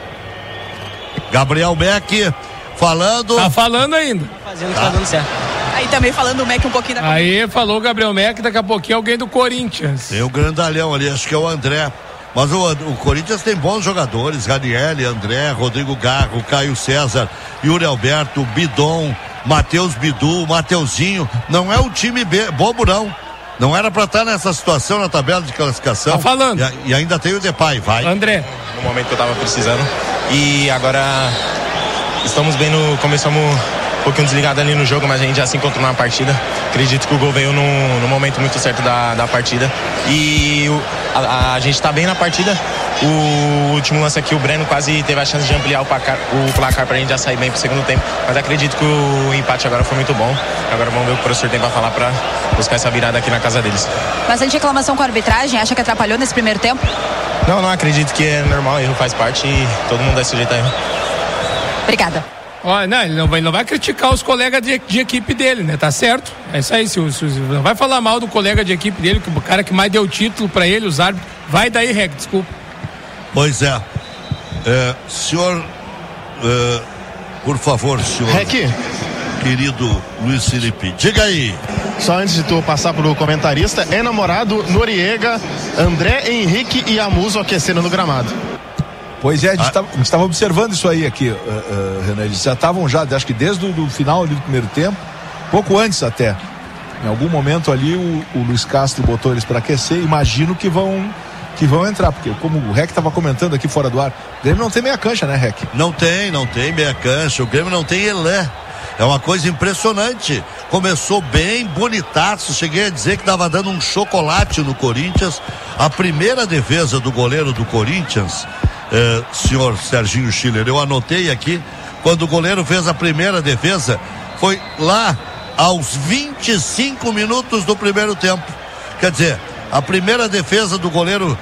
Gabriel Beck falando. Tá falando ainda. Fazendo que tá dando certo. Aí também falando o Mac um pouquinho da... Aí falou o Gabriel Mac, daqui a pouquinho alguém do Corinthians. Tem o grandalhão ali, acho que é o André. Mas o Corinthians tem bons jogadores, Ranieri, André, Rodrigo Garro, Caio César, Yuri Alberto, Bidon, Matheus Bidu, Mateuzinho. Não é um time bobo, não. Não era pra estar nessa situação na tabela de classificação. Tá falando. E ainda tem o Depay, vai. André. No momento que eu tava precisando. E agora estamos bem começamos um pouquinho desligado ali no jogo, mas a gente já se encontrou na partida. Acredito que o gol veio no momento muito certo da partida. E a gente tá bem na partida. O último lance aqui, o Breno quase teve a chance de ampliar o placar pra gente já sair bem pro segundo tempo. Mas acredito que o empate agora foi muito bom. Agora vamos ver o que o professor tem pra falar pra buscar essa virada aqui na casa deles. Bastante reclamação com a arbitragem, acha que atrapalhou nesse primeiro tempo? Não acredito, que é normal, erro faz parte e todo mundo é sujeito a erro. Obrigada. Olha, não, ele não vai criticar os colegas de equipe dele, né? Tá certo? É isso aí, não vai falar mal do colega de equipe dele, que o cara que mais deu título pra ele, os árbitros. Vai daí, Reg, desculpa. Pois é. Senhor, por favor, senhor. Reg. Querido Luiz Felipe, diga aí. Só antes de tu passar pro comentarista, é namorado Noriega, André Henrique e Amuso aquecendo no gramado. Pois é, a gente estava observando isso aí aqui, Renan. Eles já estavam acho que desde o final ali do primeiro tempo, pouco antes até. Em algum momento ali o Luiz Castro botou eles para aquecer. Imagino que vão entrar, porque como o Rec estava comentando aqui fora do ar, o Grêmio não tem meia cancha, né, Rec? Não tem meia cancha, o Grêmio não tem elé. É uma coisa impressionante. Começou bem, bonitaço. Cheguei a dizer que estava dando um chocolate no Corinthians. A primeira defesa do goleiro do Corinthians, senhor Serginho Schiller, eu anotei aqui, quando o goleiro fez a primeira defesa, foi lá aos 25 minutos do primeiro tempo. Quer dizer, a primeira defesa do goleiro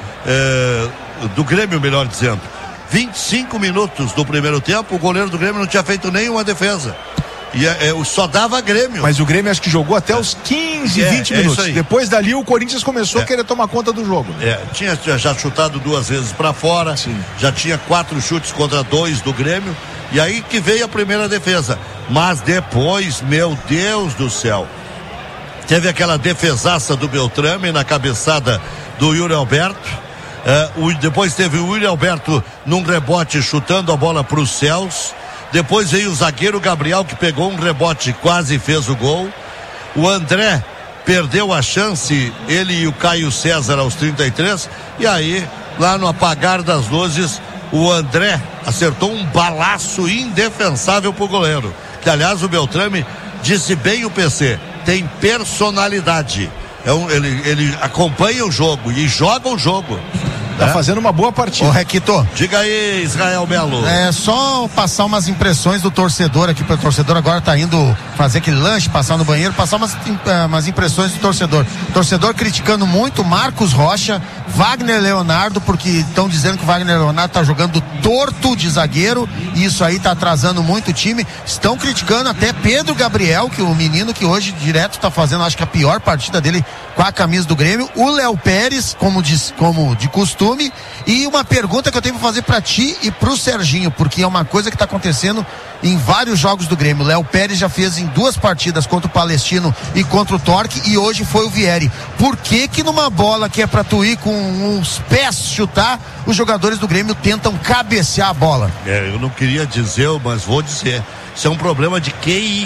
do Grêmio, melhor dizendo, 25 minutos do primeiro tempo, o goleiro do Grêmio não tinha feito nenhuma defesa. E só dava Grêmio. Mas o Grêmio acho que jogou até os 15, 20 minutos. Depois dali o Corinthians começou a querer tomar conta do jogo. Tinha já chutado 2 vezes para fora. Sim. Já tinha 4 chutes contra 2 do Grêmio. E aí que veio a primeira defesa. Mas depois, meu Deus do céu, teve aquela defesaça do Beltrame na cabeçada do Yuri Alberto. Depois teve o Yuri Alberto num rebote chutando a bola para os céus. Depois veio o zagueiro Gabriel, que pegou um rebote e quase fez o gol. O André perdeu a chance, ele e o Caio César aos 33. E aí, lá no apagar das luzes, o André acertou um balaço indefensável pro goleiro. Que, aliás, o Beltrame disse bem o PC, tem personalidade. Ele acompanha o jogo e joga o jogo. Tá fazendo uma boa partida. Ô, Requito. Diga aí, Israel Melo. Só passar umas impressões do torcedor aqui, porque o torcedor agora tá indo fazer aquele lanche, passar no banheiro, passar umas impressões do torcedor. Torcedor criticando muito Marcos Rocha, Wagner Leonardo, porque estão dizendo que o Wagner Leonardo tá jogando torto de zagueiro, e isso aí tá atrasando muito o time. Estão criticando até Pedro Gabriel, que o menino que hoje direto tá fazendo, acho que a pior partida dele com a camisa do Grêmio. O Léo Pérez, como de costume. E uma pergunta que eu tenho que fazer pra ti e pro Serginho, porque é uma coisa que tá acontecendo em vários jogos do Grêmio. O Léo Pérez já fez em 2 partidas contra o Palestino e contra o Torque, e hoje foi o Vieri. Por que numa bola que é pra tu ir com os pés chutar, os jogadores do Grêmio tentam cabecear a bola? Eu não queria dizer, mas vou dizer, isso é um problema de QI.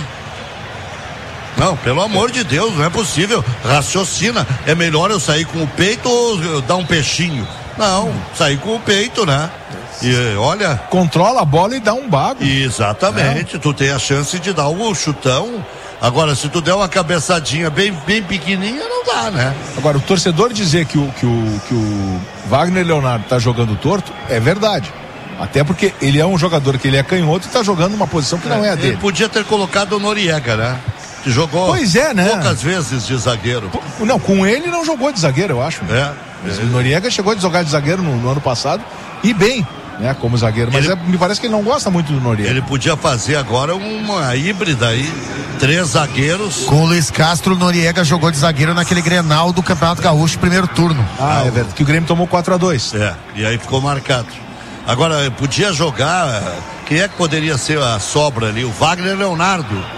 Não, pelo amor de Deus, não é possível. Raciocina, é melhor eu sair com o peito ou dar um peixinho? Não, sair com o peito, né? E olha, controla a bola e dá um bago. Exatamente, tu tem a chance de dar um chutão. Agora, se tu der uma cabeçadinha bem pequenininha, não dá, né? Agora, o torcedor dizer que o Wagner Leonardo tá jogando torto, é verdade. Até porque ele é um jogador que ele é canhoto e tá jogando uma posição que não é a dele. Ele podia ter colocado o Noriega, né? Que jogou poucas vezes de zagueiro. Não, com ele não jogou de zagueiro, eu acho. O Noriega chegou a jogar de zagueiro no ano passado, e bem, né, como zagueiro, mas me parece que ele não gosta muito do Noriega. Ele podia fazer agora uma híbrida aí, 3 zagueiros. Com o Luiz Castro, o Noriega jogou de zagueiro naquele Grenal do Campeonato Gaúcho, primeiro turno. É verdade, que o Grêmio tomou 4-2. E aí ficou marcado. Agora, podia jogar, quem é que poderia ser a sobra ali? O Wagner Leonardo.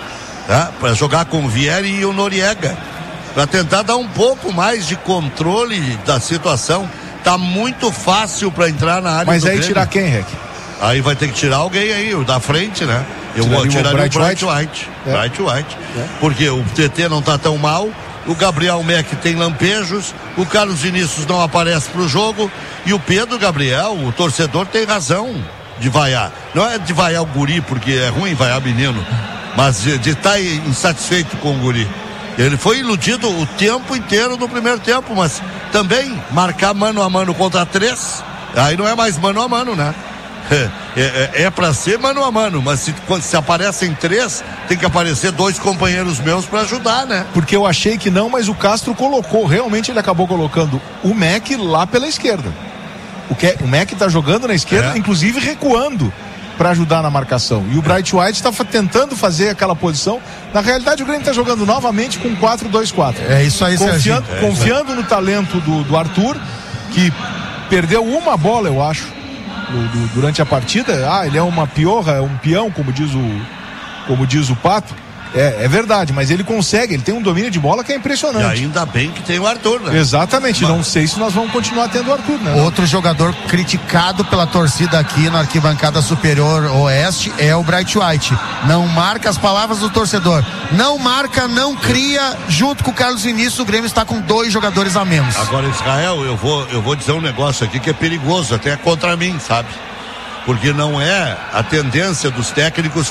tá? Para jogar com o Vieri e o Noriega, para tentar dar um pouco mais de controle da situação. Tá muito fácil para entrar na área. Mas do aí Grêmio. tirar quem, Rec? Aí vai ter que tirar alguém aí, o da frente, né? Eu vou tirar o Bright White. Bright White. Porque o TT não tá tão mal, o Gabriel Meck tem lampejos, o Carlos Vinícius não aparece pro jogo e o Pedro Gabriel, o torcedor, tem razão de vaiar. Não é de vaiar o guri, porque é ruim vaiar menino, mas de estar insatisfeito com o guri. Ele foi iludido o tempo inteiro no primeiro tempo, mas também marcar mano a mano contra 3, aí não é mais mano a mano, né? É pra ser mano a mano, mas se aparecem 3, tem que aparecer 2 companheiros meus pra ajudar, né? Porque eu achei que não, mas o Castro colocou, realmente ele acabou colocando o Mac lá pela esquerda. O Mac tá jogando na esquerda, inclusive recuando para ajudar na marcação. E o Bright White está tentando fazer aquela posição. Na realidade, o Grêmio está jogando novamente com 4-2-4. É isso aí, Serginho. Confiando no talento do Arthur, que perdeu uma bola, eu acho, durante a partida. Ele é uma piorra, é um peão, como diz o Pato. É verdade, mas ele consegue, ele tem um domínio de bola que é impressionante. E ainda bem que tem o Arthur, né? Exatamente, não sei se nós vamos continuar tendo o Arthur, né? Outro jogador criticado pela torcida aqui na arquibancada superior oeste é o Bright White. Não marca as palavras do torcedor. Não marca, não cria. Junto com o Carlos Vinícius, o Grêmio está com 2 jogadores a menos. Agora, Israel, eu vou dizer um negócio aqui que é perigoso, até contra mim, sabe? Porque não é a tendência dos técnicos